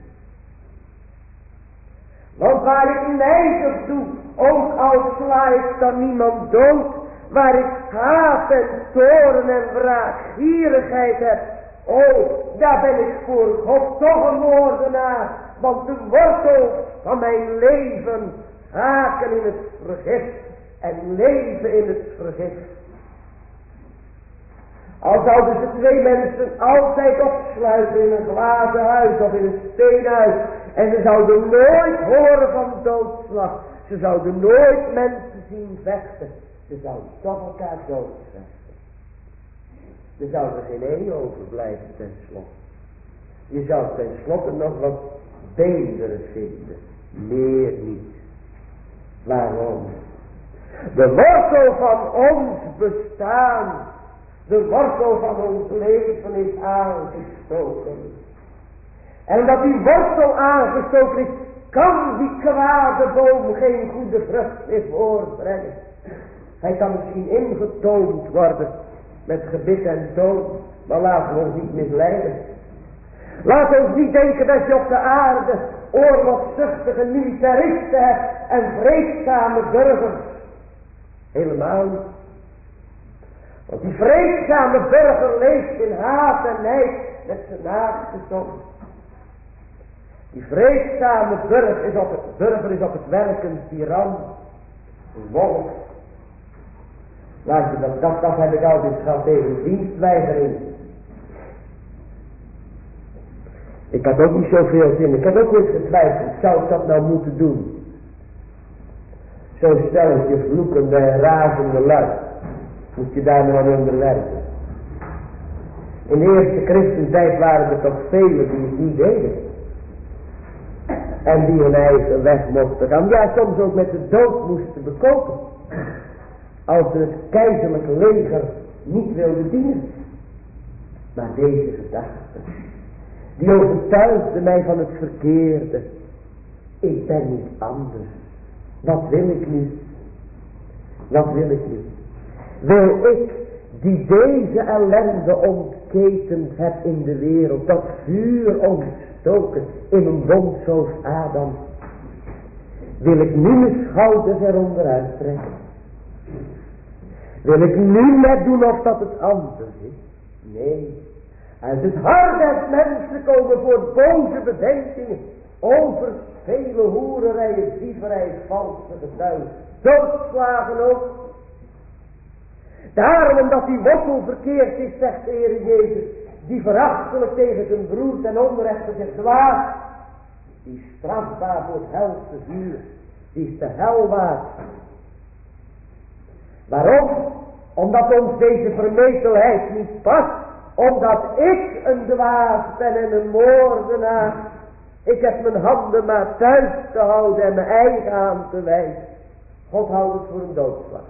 Want waar ik nijdig doe, ook al sla ik dan niemand dood, waar ik haat en toorn en wraakgierigheid heb, oh, daar ben ik voor God toch een moordenaar, want de wortel van mijn leven haken in het vergif en leven in het vergif. Al zouden ze twee mensen altijd opsluiten in een glazen huis of in een steenhuis, en ze zouden nooit horen van doodslag, ze zouden nooit mensen zien vechten, ze zouden toch elkaar doodvechten. Er zou er geen één overblijven tenslotte. Je zou tenslotte nog wat beenderen vinden, meer niet. Waarom? De wortel van ons bestaan, de wortel van ons leven is aangestoken. En omdat die wortel aangestoken is, kan die kwade boom geen goede vrucht meer voortbrengen. Hij kan misschien ingetoomd worden met gebit en dood, maar laten we ons niet misleiden. Laat ons niet denken dat je op de aarde oorlogszuchtige militaristen hebt en vreedzame burgers. Helemaal niet. Want die vreedzame burger leeft in haat en nijd met zijn naaste toch. Die vreedzame burger is op het, burger is op het werk een tiran, een wolf. Luister, dat, dat, dat heb ik altijd gehad tegen dienstweigering. Ik had ook niet zoveel zin. Ik had ook eens getwijfeld. Zou ik dat nou moeten doen? Zo'n stelletje vloekende en razende lui. Moet je daar nou aan onderwerpen. In de eerste christentijd waren er toch velen die het niet deden. En die hun eigen weg mochten gaan. Ja, soms ook met de dood moesten bekopen. Als ze het keizerlijke leger niet wilden dienen. Maar deze gedachte, die overtuigde mij van het verkeerde. Ik ben niet anders. Wat wil ik nu? Wat wil ik nu? Wil ik, die deze ellende ontketend heb in de wereld, dat vuur ontstoken in een bondshoofd Adam, wil ik nu mijn schouders eronder uittrekken? Wil ik nu net doen of dat het anders is? Nee. Uit het hart des mensen komen voor boze bedenkingen, over vele hoererijen, dieverij, valse getuigen, doodslagen ook. Daarom omdat die wortel verkeerd is, zegt de Heer Jezus, die verachtelijk tegen zijn broer ten onrechte zich dwaast, die is strafbaar voor het helse vuur, die is de hel waard. Waarom? Omdat ons deze vermetelheid niet past, omdat ik een dwaas ben en een moordenaar. Ik heb mijn handen maar thuis te houden en mijn eigen aan te wijzen. God houdt het voor een doodslag.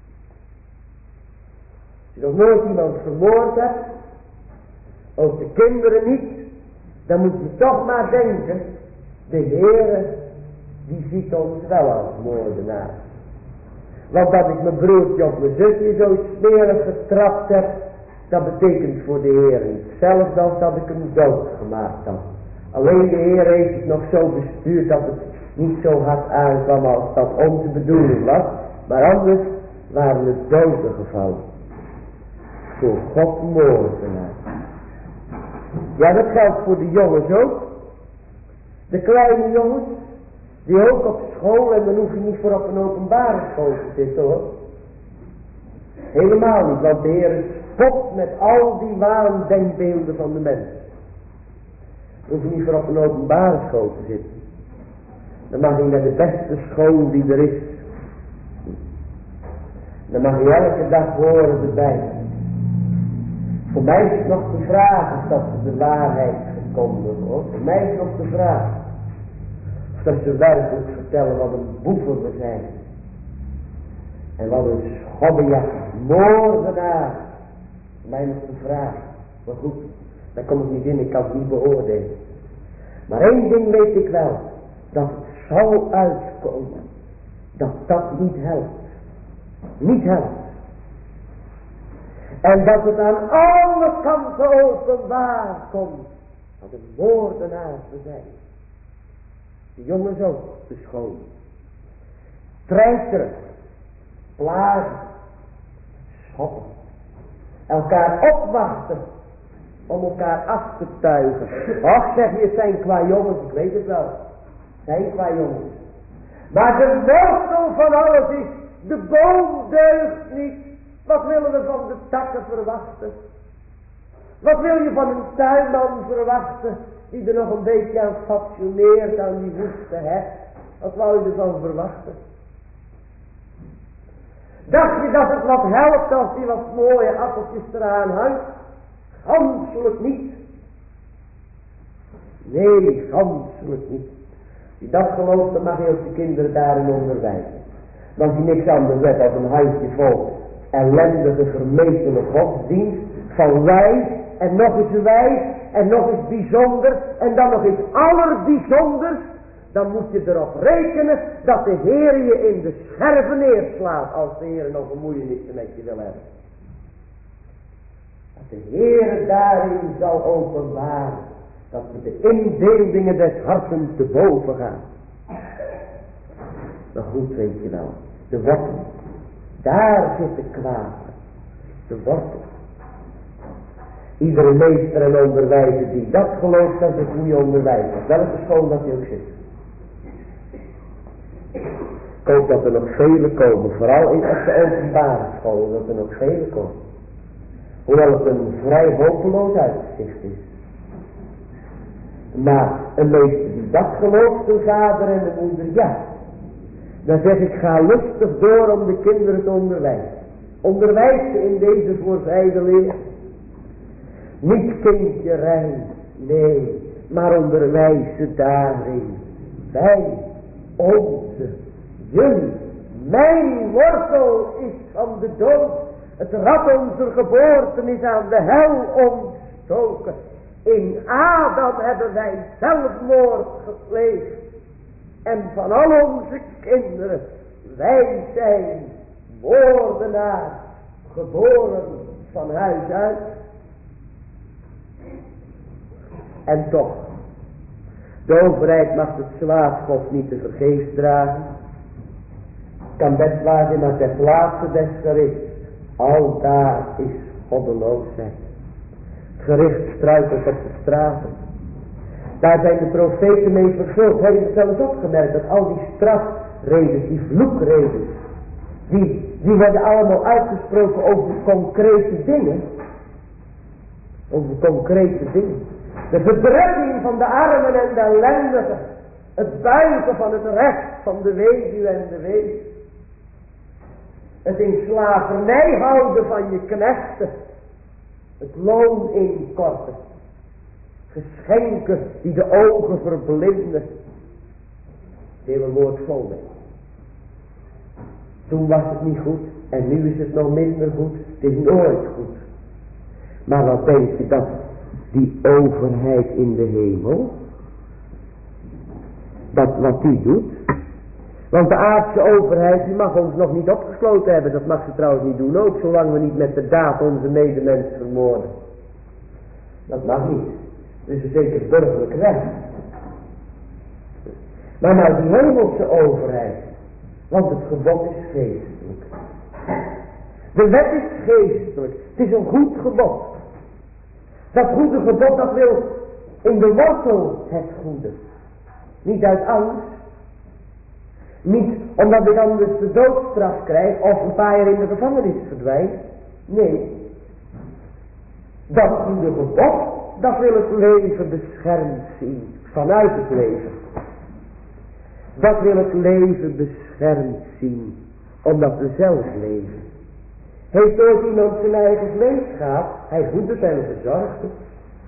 Als je nog nooit iemand vermoord hebt, ook de kinderen niet, dan moet je toch maar denken, de Heere, die ziet ons wel als moordenaar. Want dat ik mijn broertje of mijn zusje zo smerig getrapt heb, dat betekent voor de Heer niet hetzelfde als dat ik hem doodgemaakt had. Alleen de Heer heeft het nog zo bestuurd dat het niet zo hard aankwam als dat onze bedoeling was. Maar anders waren het doden gevallen. Voor God moordenaar. Ja, dat geldt voor de jongens ook. De kleine jongens. Die ook op school, en dan hoef je niet voor op een openbare school te zitten hoor. Helemaal niet, want de Heer spot met al die waandenkbeelden van de mensen. Dan hoef je niet voor op een openbare school te zitten. Dan mag je naar de beste school die er is. Dan mag je elke dag horen erbij. Voor mij is het nog de vraag of dat ze de waarheid verkondigen hoor. Voor mij is het nog de vraag. Of dat ze werkelijk vertellen wat een boeven we zijn. En wat een schobbenjacht, moordenaar. Voor mij nog de vraag. Maar goed, daar kom ik niet in, ik kan het niet beoordelen. Maar één ding weet ik wel. Dat het zal uitkomen. Dat dat niet helpt. niet helpt. En dat het aan alle kanten openbaar komt dat de moordenaars te zijn. De jongens ook, de schoon. Treiteren, plagen, schoppen. Elkaar opwachten om elkaar af te tuigen. Och, zeg je, het zijn qua jongens, ik weet het wel. Het zijn qua jongens. Maar de wortel van alles is, de boom deugt niet. Wat willen we van de takken verwachten? Wat wil je van een tuinman verwachten, die er nog een beetje aan fatsoeneert aan die woeste heg? Wat wou je ervan verwachten? Dacht je dat het wat helpt als die wat mooie appeltjes eraan hangt? Ganselijk niet. Nee, ganselijk niet. Als je dat gelooft, dan mag je ook de kinderen daarin onderwijzen. Dan zie niks anders uit als een handje vol ellendige, vermetele godsdienst van wijs en nog eens wijs en nog eens bijzonder en dan nog eens allerbijzonders. Dan moet je erop rekenen dat de Heer je in de scherven neerslaat als de Heer nog bemoeienissen met je wil hebben. Dat de Heer daarin zal openbaren dat we de indelingen des harten te boven gaan. Maar goed, weet je wel, de wortel, daar zit de kwaad, de wortel. Iedere meester en onderwijzer die dat gelooft, dat is een goede onderwijzer. Welke school dat hij ook zit. Ik hoop dat er nog vele komen, vooral in de openbare school, dat er nog vele komen. Hoewel het een vrij hopeloos uitzicht is. Maar een meester die dat gelooft, de vader en de moeder, ja. Dan zeg ik, ga lustig door om de kinderen te onderwijzen. Onderwijs ze in deze voorzijde leer. Niet kindje rein, nee, maar onderwijs ze daarin. Wij, onze, jullie, mijn wortel is van de dood. Het rad onze geboorte is aan de hel ontstoken. In Adam hebben wij zelfmoord gepleegd. En van al onze kinderen, wij zijn moordenaars, geboren van huis uit. En toch, de overheid mag het zwaardschot niet te vergeefs dragen. Kan best waar zijn, maar ter plaatse des gerichts. Al daar is goddeloosheid. Het gericht struikelt op de straten. Daar zijn de profeten mee vervuld. Heb je het zelfs opgemerkt dat al die strafredens, die vloekredens, die, die worden allemaal uitgesproken over concrete dingen. Over concrete dingen. De verdrukking van de armen en de ellendigen. Het buigen van het recht van de weduwe en de wees. Het in slavernij houden van je knechten. Het loon inkorten. Geschenken die de ogen verblinden. Het hele woord vol mee. Toen was het niet goed. En nu is het nog minder goed. Het is nooit goed. Maar wat denk je dat die overheid in de hemel, dat wat die doet? Want de aardse overheid die mag ons nog niet opgesloten hebben. Dat mag ze trouwens niet doen ook, zolang we niet met de daad onze medemens vermoorden. Dat mag niet. Dus het is zeker burgerlijk recht. Maar nou die hemelse overheid, want het gebod is geestelijk. De wet is geestelijk. Het is een goed gebod. Dat goede gebod, dat wil in de wortel het goede. Niet uit angst. Niet omdat ik anders de doodstraf krijg of een paar jaar in de gevangenis verdwijn. Nee. Dat goede gebod, dat wil het leven beschermd zien. Vanuit het leven. Dat wil het leven beschermd zien. Omdat we zelf leven. Heeft ooit iemand zijn eigen vlees gehad? Hij voedt het en verzorgt het.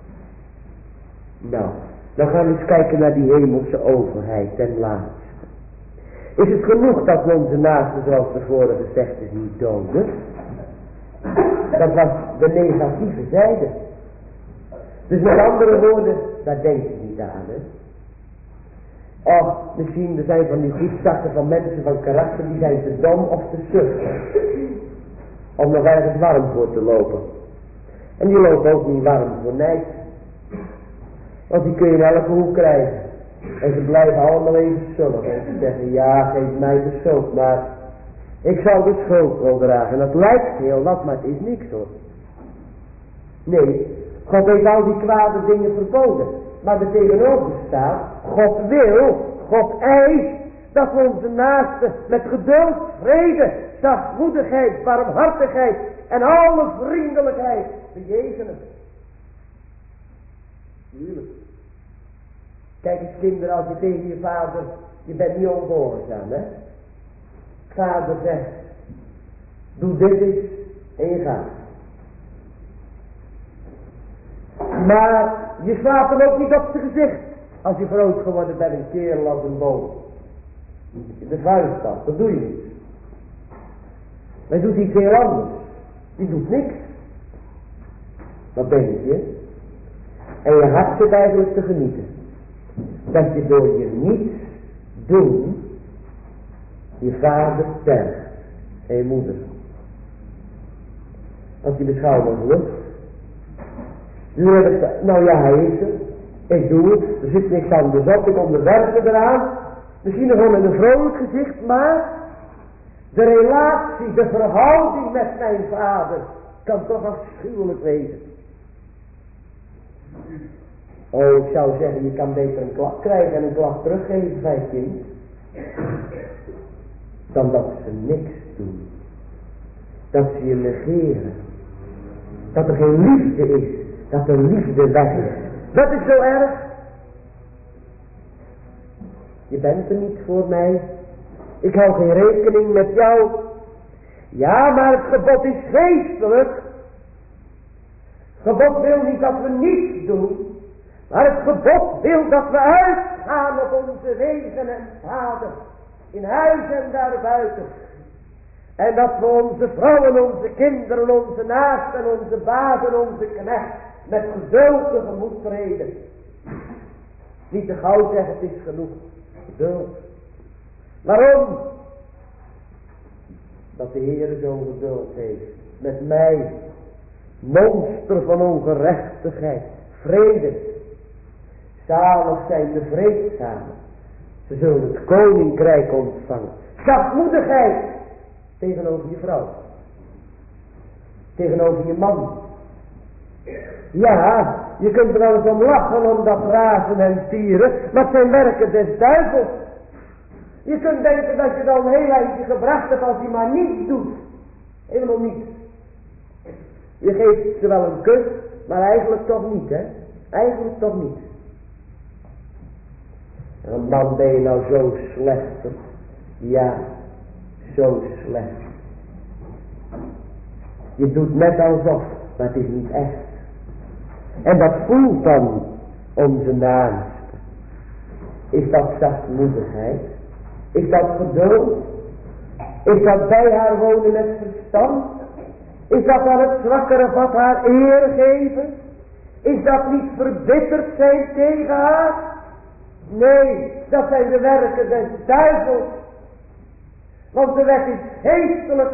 Nou, dan gaan we eens kijken naar die hemelse overheid ten laatste. Is het genoeg dat we onze naasten, zoals tevoren gezegd is, niet doden? Dat was de negatieve zijde. Dus met andere woorden, daar denk je niet aan, hè? Och, misschien er zijn van die goedzakken van mensen van karakter, die zijn te dom of te suf om nog ergens warm voor te lopen. En die lopen ook niet warm voor niks. Want die kun je in elke hoek krijgen. En ze blijven allemaal even zullen. En ze zeggen, ja, geef mij de schuld, maar ik zal de schuld wel dragen. En dat lijkt heel wat, maar het is niks hoor. Nee, God heeft al die kwade dingen verboden. Maar er tegenover staat, God wil, God eist, dat we onze naasten met geduld, vrede, zachtmoedigheid, barmhartigheid en alle vriendelijkheid bejegenen. Tuurlijk. Kijk eens kinderen, als je tegen je vader, je bent niet ongehoorzaam, hè. Vader zegt, doe dit eens en je gaat. Maar je slaat hem ook niet op zijn gezicht. Als je groot geworden bent, een kerel als een boom. In de vuilstad, dat doe je niet. Maar je doet iets heel anders. Je doet niks. Wat denk je? En je hart zit eigenlijk te genieten. Dat je door je niets doen, je vader tergt. En je moeder. Als je beschouwt als lucht. Nou ja, hij is er. Ik doe het. Er zit niks anders op. Ik onderwerp me eraan. Misschien nog wel met een vrolijk gezicht, maar de relatie, de verhouding met mijn vader kan toch afschuwelijk wezen. Oh, ik zou zeggen, je kan beter een klap krijgen en een klap teruggeven bij het kind, dan dat ze niks doen. Dat ze je negeren. Dat er geen liefde is. Dat er liefde weg is. Dat is zo erg. Je bent er niet voor mij. Ik hou geen rekening met jou. Ja, maar het gebod is geestelijk. Het gebod wil niet dat we niets doen. Maar het gebod wil dat we uitgaan op onze wegen en paden. In huis en daarbuiten. En dat we onze vrouwen, onze kinderen, onze naasten, onze bazen, onze knecht met geduld tegemoet treden. Niet te gauw zeggen, het is genoeg. Geduld. Waarom? Dat de Heer zo'n geduld heeft. Met mij. Monster van ongerechtigheid. Vrede. Zalig zijn de vreedzamen. Ze zullen het koninkrijk ontvangen. Zachtmoedigheid. Tegenover je vrouw. Tegenover je man. Ja, je kunt er wel eens om lachen om dat razen en tieren, maar het zijn werken des duivels. Je kunt denken dat je dan een heel eindje gebracht hebt als je maar niets doet. Helemaal niet. Je geeft ze wel een kus, maar eigenlijk toch niet, hè. Eigenlijk toch niet. En dan ben je nou zo slecht. Ja, zo slecht. Je doet net alsof, maar het is niet echt. En dat voelt dan onze naaste. Is dat zachtmoedigheid? Is dat geduld? Is dat bij haar wonen met verstand? Is dat aan het zwakkere van haar eer geven? Is dat niet verbitterd zijn tegen haar? Nee, dat zijn de werken des duivels. Want de wet is geestelijk.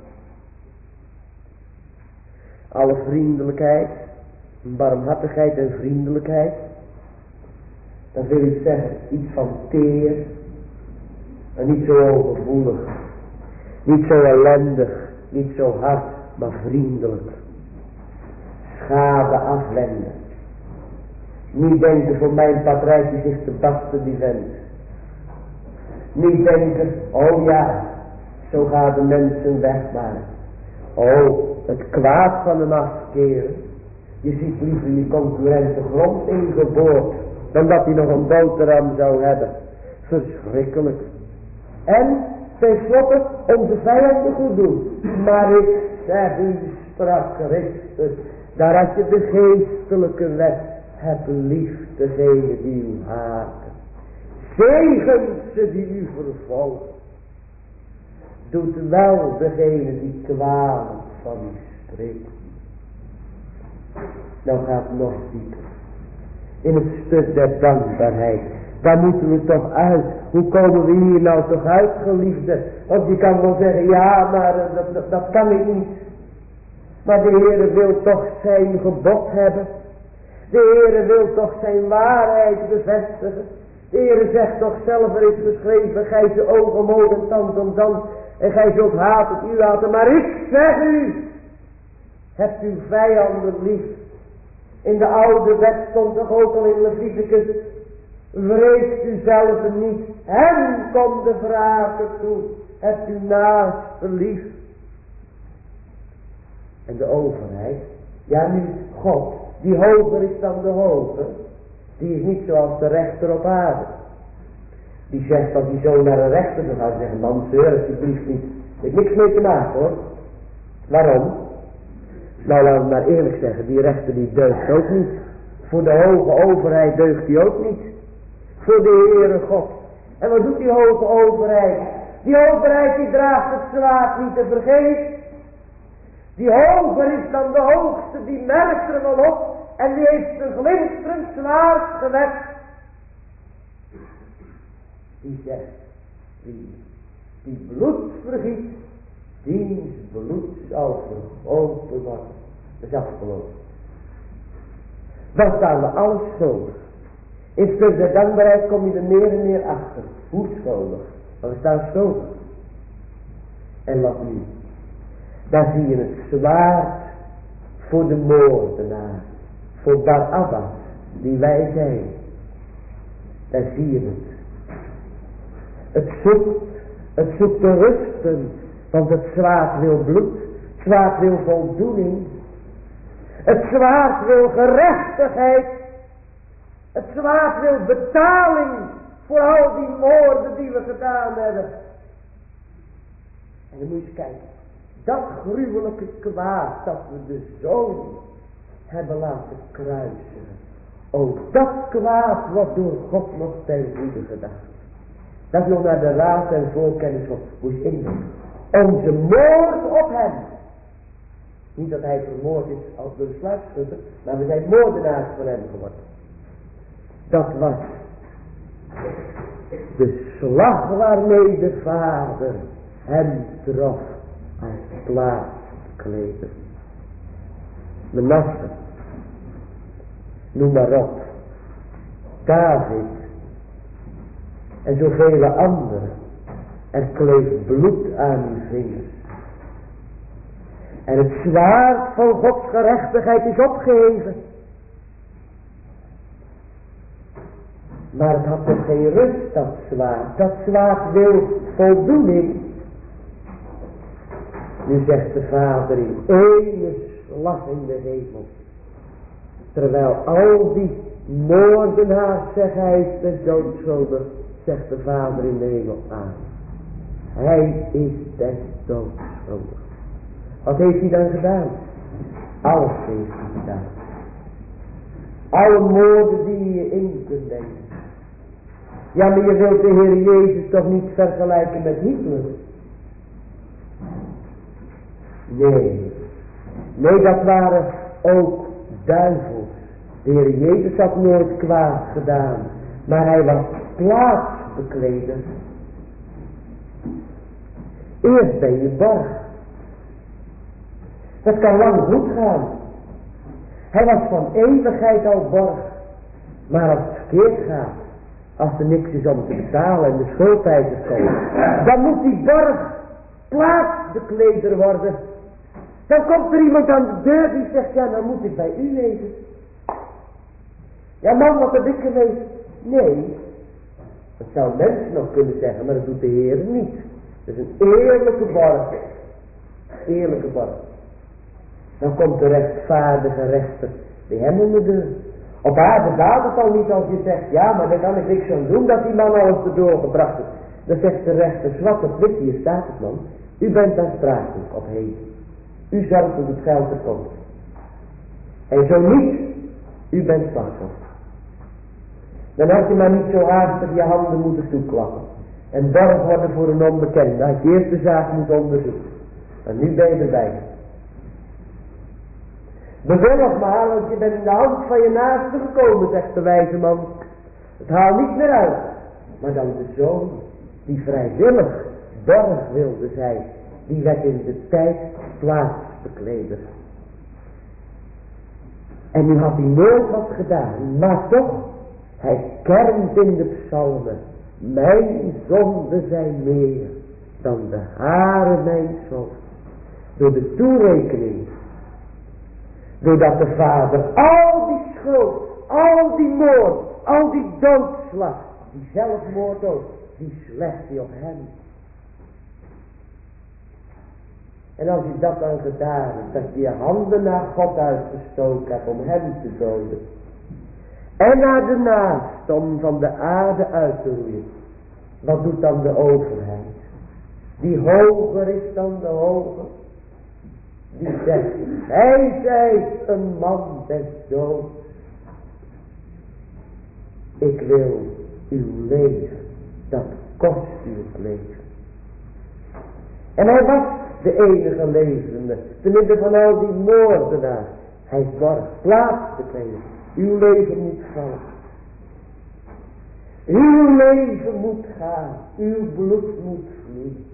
Alle vriendelijkheid, barmhartigheid en vriendelijkheid. Dat wil ik zeggen, iets van teer. En niet zo ongevoelig. Niet zo ellendig. Niet zo hard, maar vriendelijk. Schade afwenden. Niet denken voor mijn patrijtje zich te basten die vent. Niet denken, oh ja, zo gaan de mensen weg maar. Oh, het kwaad van hem afkeren. Je ziet liever je concurrent de grond ingeboord, dan dat hij nog een boterham zou hebben. Verschrikkelijk. En, tenslotte, onze vijanden goed doen. Maar ik zeg u, sprak Christus, daar had je de geestelijke wet. Heb lief degene die u haten. Zegen ze die u vervolgen. Doet wel degene die kwaad van u spreekt. Nou gaat het nog dieper. In het stuk der dankbaarheid. Daar moeten we toch uit. Hoe komen we hier nou toch uit, geliefde? Want je kan wel zeggen, ja, maar uh, dat, dat, dat kan ik niet. Maar de Heere wil toch zijn gebod hebben. De Heere wil toch zijn waarheid bevestigen. De Heere zegt toch zelf, er is geschreven, gij ze oog om oog en tand om tand. En gij zult haten, u haten. Maar ik zeg u, hebt uw vijanden lief. In de oude wet stond toch ook al in Leviticus, vreest u zelf niet. Hem komt de vragen toe. Hebt u naast lief. En de overheid, ja nu God, die hoger is dan de hoger, die is niet zoals de rechter op aarde. Die zegt dat hij zo naar een rechter zou gaan zeggen, man zeur alsjeblieft niet. Er heeft niks mee te maken hoor. Waarom? Nou laten we maar eerlijk zeggen, die rechter die deugt ook niet. Voor de hoge overheid deugt hij ook niet. Voor de Heere God. En wat doet die hoge overheid? Die overheid die draagt het zwaard niet te vergeten. Die hoger is dan de hoogste, die merkt er wel op. En die heeft een glinsterend zwaard gewekt. Die zegt, wie die bloed vergiet, diens bloed zal vergoten worden. Dat is afgelopen. Dan staan we alles schuldig. In stuk der dankbaarheid kom je er meer en meer achter. Hoe schuldig? Maar we staan schuldig. En wat nu? Daar zie je het zwaard voor de moordenaar. Voor Barabbas, die wij zijn. Daar zie je het. Het zoekt, het zoekt de rusten. Want het zwaard wil bloed. Het zwaard wil voldoening. Het zwaard wil gerechtigheid. Het zwaard wil betaling voor al die moorden die we gedaan hebben. En dan moet je eens kijken. Dat gruwelijke kwaad dat we de zoon hebben laten kruisen. Ook dat kwaad wordt door God nog ten goede gedaan. Dat is nog naar de raad en voorkennis van hoe is indenken. Onze moord op hem. Niet dat hij vermoord is als door de sluipschutter, maar we zijn moordenaars van hem geworden. Dat was de slag waarmee de Vader hem trof als plaatskleeder. Manasse, noem maar op, David en zoveel anderen. Er kleeft bloed aan uw vingers. En het zwaard van Gods gerechtigheid is opgeheven. Maar het had nog geen rust, dat zwaard. Dat zwaard wil voldoening. Nu zegt de Vader in ene slag in de hemel. Terwijl al die moordenaars, zegt hij, is de dood schuldig, zegt de Vader in de hemel aan. Hij is des doods schuldig. Wat heeft hij dan gedaan? Alles heeft hij gedaan. Alle moorden die je in kunt denken. Ja, maar je wilt de Heer Jezus toch niet vergelijken met Hitler? Nee. Nee, dat waren ook duivels. De Heer Jezus had nooit kwaad gedaan. Maar hij was plaatsbekleder. Eerst ben je borg. Dat kan lang goed gaan. Hij was van eeuwigheid al borg. Maar als het verkeerd gaat, als er niks is om te betalen en de schuldeisers komen, dan moet die borg plaatsbekleder worden. Dan komt er iemand aan de deur die zegt, ja, dan moet ik bij u wezen. Ja man, wat heb ik geweest? Nee, dat zou mensen nog kunnen zeggen, maar dat doet de Heer niet. Dat is een eerlijke borg. Eerlijke borg. Dan komt de rechtvaardige rechter bij hem om de deur. Op aarde gaat het al niet als je zegt, ja, maar daar kan ik niks aan doen dat die man alles erdoor gebracht heeft. Dan zegt de rechter, zwarte plik, hier staat het man. U bent aansprakelijk op heden. U zelf moet het geld er komt. En zo niet, u bent slachtoffer. Dan had je maar niet zo haastig je handen moeten toeklappen. En borg worden voor een onbekende. Dat je eerst de zaak moet onderzoeken. En nu ben je erbij. Bewillig maar, want je bent in de hand van je naaste gekomen, zegt de wijze man. Het haalt niet meer uit. Maar dan de zoon die vrijwillig borg wilde zijn, die werd in de tijd plaatsbekleder. En nu had hij nooit wat gedaan, maar toch, hij kermt in de psalmen, mijn zonden zijn meer dan de haren mijn zoon. Door de toerekening, doordat de vader al die schuld, al die moord, al die doodslag, die zelfmoord ook, die slecht hij op hem. En als je dat dan gedaan hebt, dat je je handen naar God uitgestoken hebt om hem te doden. En naar de naast om van de aarde uit te roeien. Wat doet dan de overheid? Die hoger is dan de hoger. Die zegt, hij zijt een man des doods. Ik wil uw leven, dat kost u het leven. En hij was de enige levende, te midden van al die moordenaars. Hij borg plaats te krijgen. Uw leven moet vallen. Uw leven moet gaan. Uw bloed moet vloeien.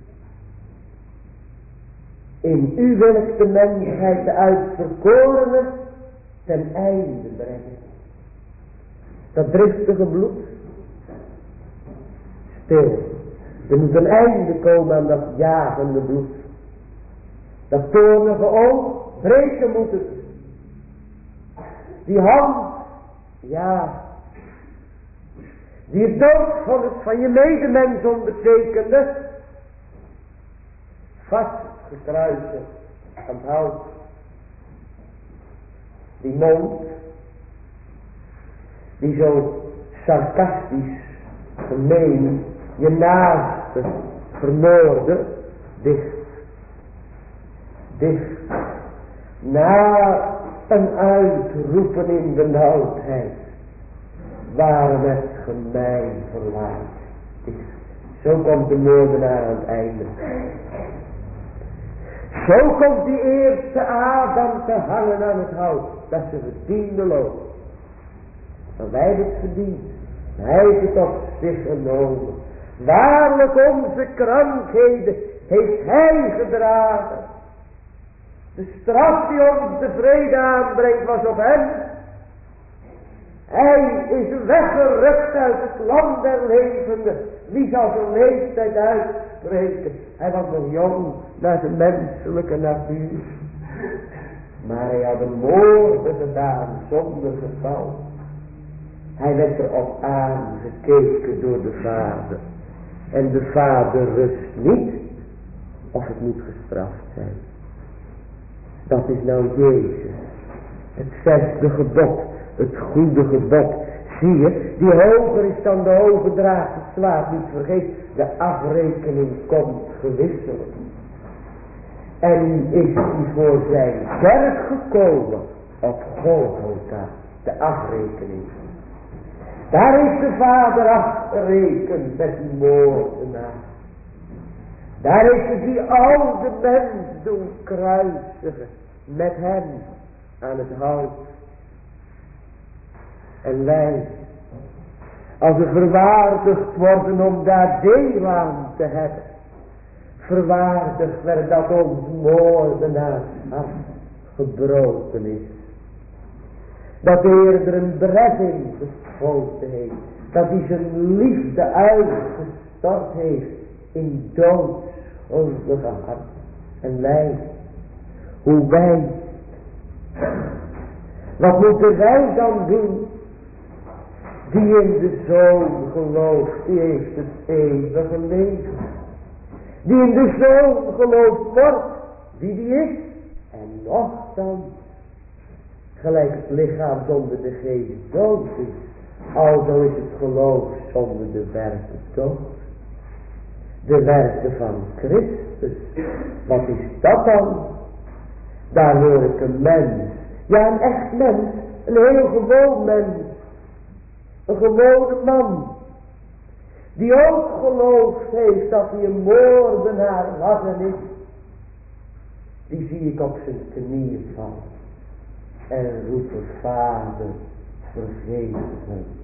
In u wil ik de mensheid, de uitverkorene, ten einde brengen. Dat driftige bloed. Stil. Er moet een einde komen aan dat jagende bloed. Dat toornige oog, breken moet het. Die hand, ja, die het doodvonnis van je medemens ondertekende, vastgekruisigd aan het hout. Die mond, die zo sarcastisch, gemeen, je naaste vermoorde, dicht. Dicht. Na een uitroepen in benauwdheid. Waarom het gemeen verlaat. Dicht. Zo komt de moordenaar aan het einde. Zo komt die eerste Adam te hangen aan het hout. Dat ze verdiende loon. Maar wij hebben het verdiend. Hij heeft het op zich genomen. Waarlijk onze krankheden heeft hij gedragen. De straf die ons de vrede aanbrengt was op hem. Hij is weggerukt uit het land der levenden. Wie zal zijn leeftijd uitspreken? Hij was nog jong naar zijn menselijke natuur. Maar hij had een moorden gedaan zonder geval. Hij werd erop aangekeken door de vader. En de vader rust niet of het moet gestraft zijn. Dat is nou Jezus. Het zesde gebod. Het goede gebod. Zie je, die hoger is dan de hoge draagt het zwaard. Niet vergeet, de afrekening komt gewisseld. En is hij voor zijn kerk gekomen op Golgotha. De afrekening. Daar heeft de vader afgerekend met die moordenaar. Daar heeft hij die oude mens doen kruisigen met hem aan het hout. En wij, als we verwaardigd worden om daar deel aan te hebben, verwaardigd werd dat ons moordenaar hart gebroken is. Dat de Heer er een bres in geschoten heeft. Dat hij zijn liefde uitgestort heeft in doodschuldige hart. En wij, hoe wij, wat moeten wij dan doen? Die in de Zoon gelooft, die heeft het eeuwige leven. Die in de Zoon geloofd wordt, wie die is. En nochtans, gelijk het lichaam zonder de geest dood is. Alzo is het geloof zonder de werken dood. De werken van Christus. Wat is dat dan? Daar hoor ik een mens. Ja, een echt mens. Een heel gewoon mens. Een gewone man. Die ook geloofd heeft dat hij een moordenaar was en is. Die zie ik op zijn knieën vallen. En roepen, Vader, vergeef hem.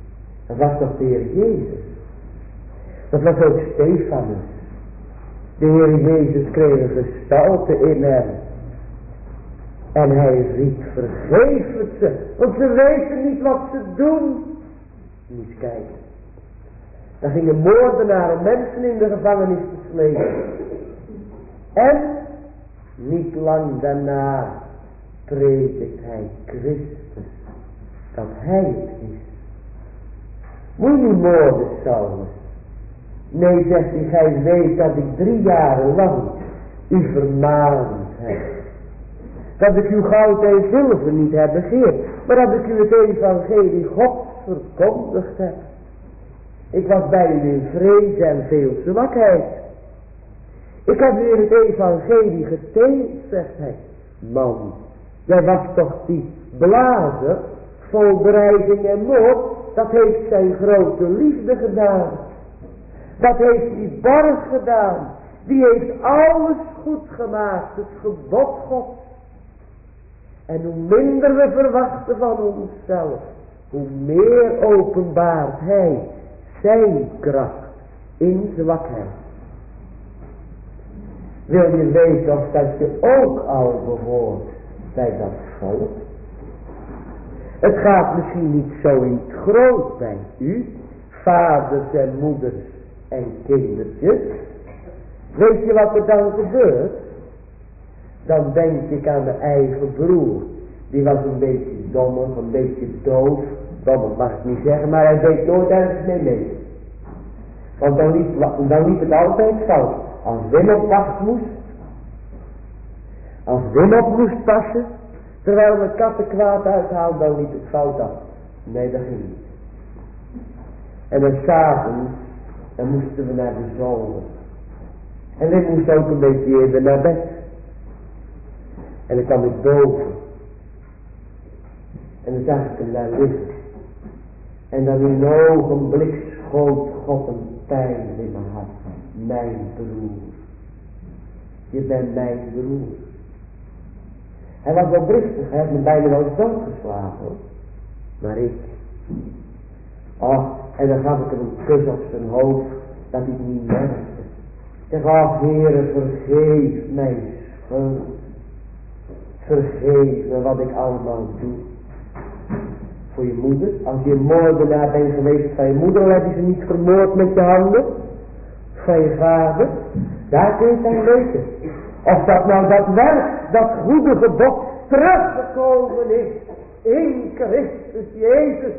Dat was toch de Heer Jezus. Dat was ook Stefanus. De Heer Jezus kreeg een gestalte in hem. En hij riep, vergeef het ze, want ze weten niet wat ze doen. Moet je kijken. Daar gingen moordenaren mensen in de gevangenis te slepen. En niet lang daarna predikt hij Christus, dat hij het is. Moet je niet moorden, Saulus? Nee, zegt hij, gij weet dat ik drie jaren lang u vermaand heb. Dat ik uw goud en zilver niet heb begeerd, maar dat ik u het evangelie Gods verkondigd heb. Ik was bij u in vrees en veel zwakheid. Ik heb u in het evangelie geteeld, zegt hij. Man, jij was toch die blazer, vol dreiging en moord, dat heeft zijn grote liefde gedaan. Dat heeft die borg gedaan. Die heeft alles goed gemaakt, het gebod Gods. En hoe minder we verwachten van onszelf, hoe meer openbaart hij zijn kracht in zwakheid. Wil je weten of dat je ook al behoort bij dat volk? Het gaat misschien niet zo in het groot bij u, vaders en moeders en kindertjes. Weet je wat er dan gebeurt? Dan denk ik aan mijn eigen broer. Die was een beetje dommig, een beetje doof. Dommig mag ik niet zeggen, maar hij deed nooit ergens mee mee. Want dan liep, dan liep het altijd fout. Als Wim op wacht moest. Als Wim op moest passen. Terwijl we katten kwaad uithaalden, dan liep het fout af. Nee, dat ging niet. En dan s'avonds, dan moesten we naar de zolder. En Wim moest ook een beetje eerder naar bed. En dan kwam ik boven. En dan zag ik hem daar liggen. En dan in een ogenblik schoot God een pijn in mijn hart. Mijn broer. Je bent mijn broer. Hij was wel driftig, hij had me bijna wel doodgeslagen hoor. Maar ik. Oh, en dan gaf ik hem een kus op zijn hoofd, dat hij het niet merkte. Ik zeg, oh Heere, vergeef mijn schuld. Vergeef me wat ik allemaal doe. Voor je moeder. Als je een moordenaar bent geweest van je moeder, dan heb je ze niet vermoord met je handen. Van je vader. Daar kun je het aan weten. Of dat nou dat werk, dat goede gebod teruggekomen is. In Christus Jezus.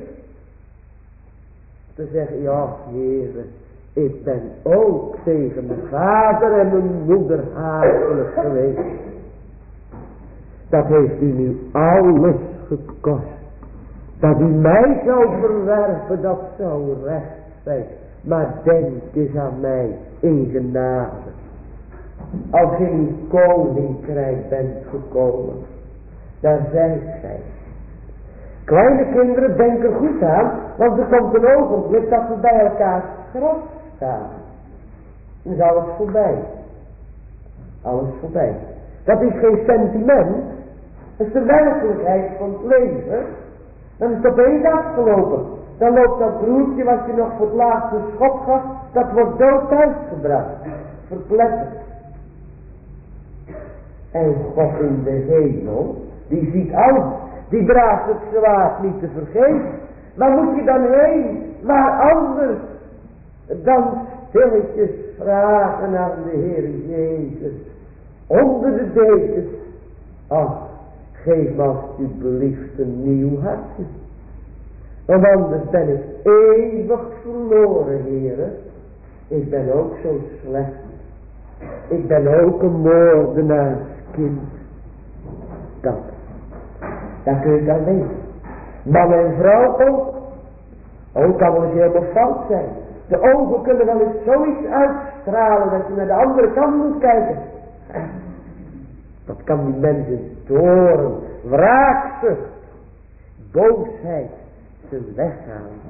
Te zeggen, ja Heere, ik ben ook tegen mijn vader en mijn moeder hatelijk geweest. Dat heeft u nu alles gekost. Dat u mij zou verwerpen, dat zou recht zijn. Maar denk eens aan mij in genade. Als je in uw koninkrijk bent gekomen, daar zijt gij. Kleine kinderen, denk er goed aan, want er komt een ogenblik dat we bij elkaar graf staan. Dan is alles voorbij. Alles voorbij. Dat is geen sentiment. Dat is de werkelijkheid van het leven. Dan is het opeens afgelopen. Dan loopt dat broertje wat je nog voor het laatste schop gaf, dat wordt dood thuisgebracht. Verpletterd. En God in de hemel, die ziet alles. Die draagt het zwaard niet te vergeven. Waar moet je dan heen? Waar anders dan stilletjes vragen aan de Heer Jezus. Onder de dekens. Ach, geef me alsjeblieft een nieuw hartje. Want anders ben ik eeuwig verloren, heren. Ik ben ook zo slecht. Ik ben ook een moordenaarskind. Dat. Daar kun je het aan weten. Man en vrouw ook. Ook kan wel eens helemaal fout zijn. De ogen kunnen wel eens zoiets uitstralen dat je naar de andere kant moet kijken. Dat kan die mensen toren, wraakzucht, boosheid te weghalen.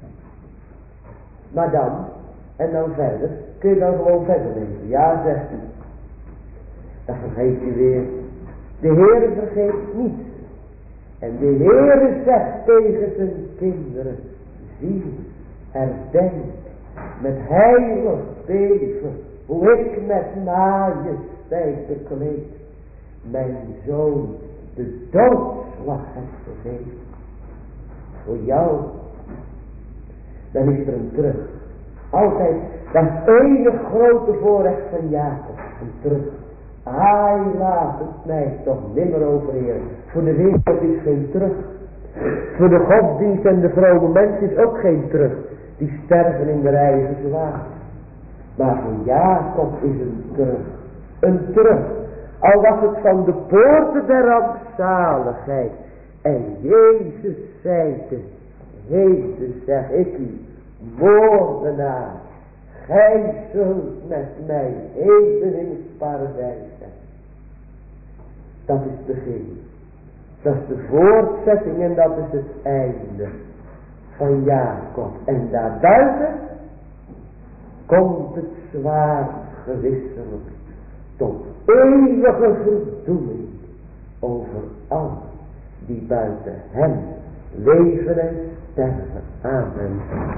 Maar dan, en dan verder, kun je dan gewoon verder lezen. Ja, zegt hij. Dan vergeet je weer. De Heere vergeet niet. En de Heere zegt tegen zijn kinderen, zie, herdenk met heilig beven hoe ik met majesteit bekleed mijn zoon de doodslag heb gegeven. Voor jou, dan is er een terug. Altijd dat enige grote voorrecht van Jacob, een terug. Hij laat het mij toch nimmer overheersen. Voor de wereld is geen terug. Voor de godsdienst en de vrome mens is ook geen terug. Die sterven in de eigen zwaar. Maar voor Jacob is een terug. Een terug. Al was het van de poorten der rampzaligheid. En Jezus zeide, heden zeg ik u, moordenaar, gij zult met mij heden in het paradijs zijn. Dat is het begin. Dat is de voortzetting en dat is het einde van Jacob. En daarbuiten komt het zwaard gewisseld tot eeuwige verdoeming over allen die buiten hem leven en sterven. Amen.